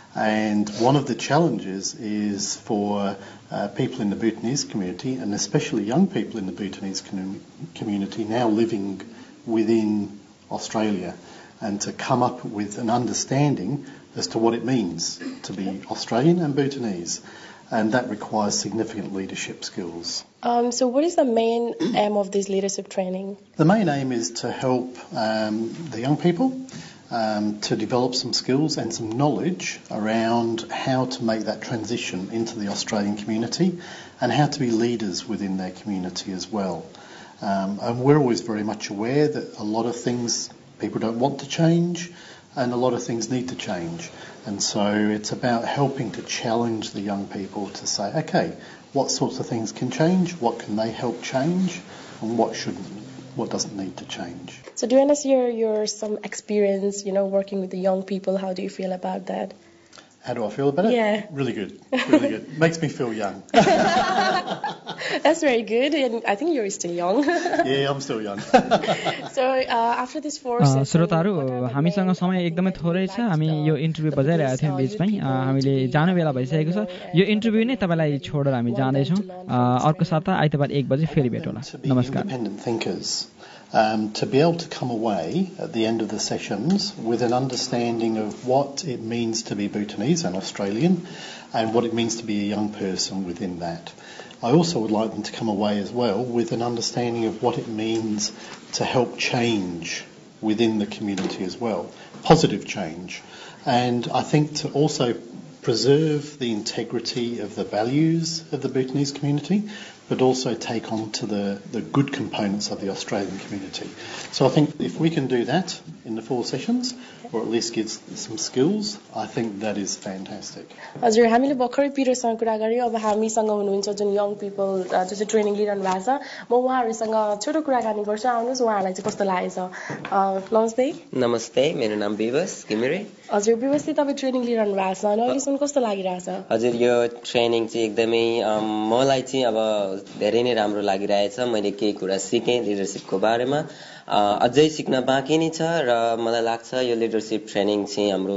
And one of the challenges is for uh, people in the Bhutanese community, and especially young people in the Bhutanese com- community now living within Australia, and to come up with an understanding as to what it means to be Australian and Bhutanese. and that requires significant leadership skills. Um, so what is the main aim of this leadership training? The main aim is to help um, the young people um, to develop some skills and some knowledge around how to make that transition into the Australian community and how to be leaders within their community as well. Um, and we're always very much aware that a lot of things people don't want to change and a lot of things need to change. And so it's about helping to challenge the young people to say, okay, what sorts of things can change, what can they help change, and what shouldn't, what doesn't need to change. So do you want to share your some experience, you know, working with the young people? How do you feel about that? How do I feel about it? Yeah. Really good. Really good. Makes me feel young. That's very good. And I think you're still young. Yeah, I'm still young. So uh, after this four session, श्रोताहरू हामीसँग समय एकदमै थोरै छ. हामी यो interview बजाइरहेका थियौँ बिचमै. हामीले जानु बेला भइसकेको छ. यो इन्टरभ्यू नै तपाईँलाई छोडेर हामी जाँदैछौँ. अर्को साता आइतबार एक बजे फेरि भेट होला. नमस्कार. Independent thinkers. Um, to be able to come away at the end of the sessions with an understanding of what it means to be Bhutanese and Australian and what it means to be a young person within that. I also would like them to come away as well with an understanding of what it means to help change within the community as well, positive change. And I think to also preserve the integrity of the values of the Bhutanese community, but also take on to the, the good components of the Australian community. So I think if we can do that in the four sessions, or at least give some skills, I think that is fantastic. हजुर हामीले भर्खरै पिटरसँग कुरा गर्यौं. अब हामीसँग हुनुहुन्छ जुन young people जस्तो ट्रेनिङ लिइरहनु भएको छ, म उहाँहरूसँग छोटो कुराकानी गर्छु. आउनुहोस् उहाँहरूलाई चाहिँ कस्तो लागेछ. नमस्ते. नमस्ते, मेरो नाम विवश घिमिरे. हजुर विवशजी तपाईँ ट्रेनिङ लिइरहनु भएको छ अनि अहिलेसम्म कस्तो लागिरहेछ? हजुर यो ट्रेनिङ चाहिँ एकदमै मलाई चाहिँ अब धेरै नै राम्रो लागिरहेछ. मैले केही कुरा सिकेँ लिडरशिपको बारेमा. अझै सिक्न बाँकी नै छ र मलाई लाग्छ यो लिडरशिप ट्रेनिङ चाहिँ हाम्रो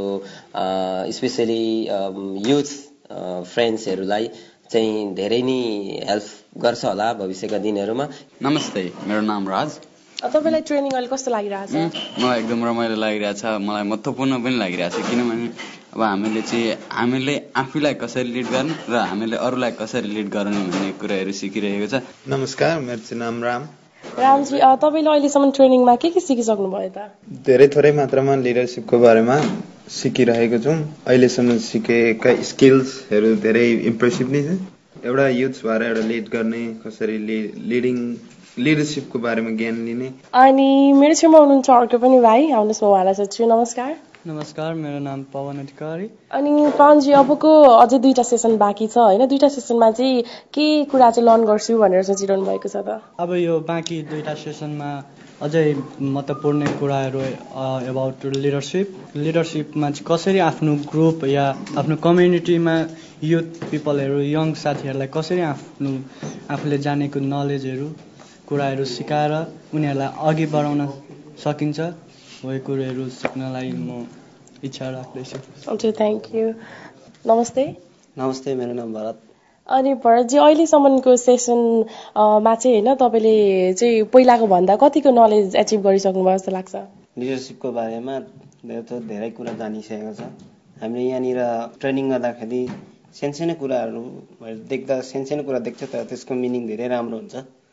स्पेशली युथ फ्रेन्ड्सहरूलाई चाहिँ धेरै नै हेल्प गर्छ होला भविष्यका दिनहरूमा. नमस्ते, मेरो नाम राज. तपाईलाई ट्रेनिङ अहिले कस्तो लागिरहेछ? मलाई एकदम रमाइलो लागिरहेछ. मलाई महत्त्वपूर्ण पनि लागिरहेछ किनभने अब हामीले चाहिँ हामीले आफूलाई कसरी लिड गर्ने र हामीले अरूलाई कसरी लिड गर्ने भन्ने कुराहरू सिकिरहेको छ. नमस्कार, मेरो चाहिँ नाम राम. रामजी तपाईले अहिलेसम्म ट्रेनिङमा के के सिकिसक्नु भयो त? धेरै थोरै मात्रामा लिडरशिपको बारेमा सिकिरहेको छु. अहिलेसम्म सिकेका स्किल्सहरू धेरै इम्प्रेसिभ नै छ. एउटा युथ भएर एउटा लिड गर्ने, कसरी लिडिङ लिडरशिपको बारेमा ज्ञान लिने. अनि मेरो छेउमा हुनुहुन्छ अर्को पनि भाइ. आउनुहोस् म उहाँलाई सोध्छु. नमस्कार. नमस्कार, मेरो नाम पवन अधिकारी. अनि पवनजी अबको अझै दुईटा सेसन बाँकी छ हैन? दुईटा सेसनमा चाहिँ के कुरा चाहिँ लर्न गर्छु भनेर सोचिरहनु भएको छ त? अब यो बाँकी दुईटा सेसनमा अझै महत्त्वपूर्ण कुराहरू अबाउट लिडरशिप लिडरशिपमा चाहिँ कसरी आफ्नो ग्रुप या आफ्नो कम्युनिटीमा युथ पिपलहरू यङ साथीहरूलाई कसरी आफ्नो आफूले जानेको नलेजहरू कुराहरू सिकाएर उनीहरूलाई अघि बढाउन सकिन्छ हो कुराहरू सिक्नलाई म इच्छा राख्दैछु. हजुर थ्याङ्क यू. नमस्ते. नमस्ते, मेरो नाम भरत. अनि भरतजी अहिलेसम्मको सेसनमा चाहिँ हैन तपाईले चाहिँ पहिलाको भन्दा कतिको नलेज एचिभ गरिसक्नु भयो जस्तो लाग्छ? लिडरशिपको बारेमा धेरै कुरा जानिसकेको छ. हामीले यहाँनिर ट्रेनिङ गर्दाखेरि सानसानो कुराहरू देख्दा सानसानो कुरा देख्छ तर त्यसको मिनिङ धेरै राम्रो हुन्छ.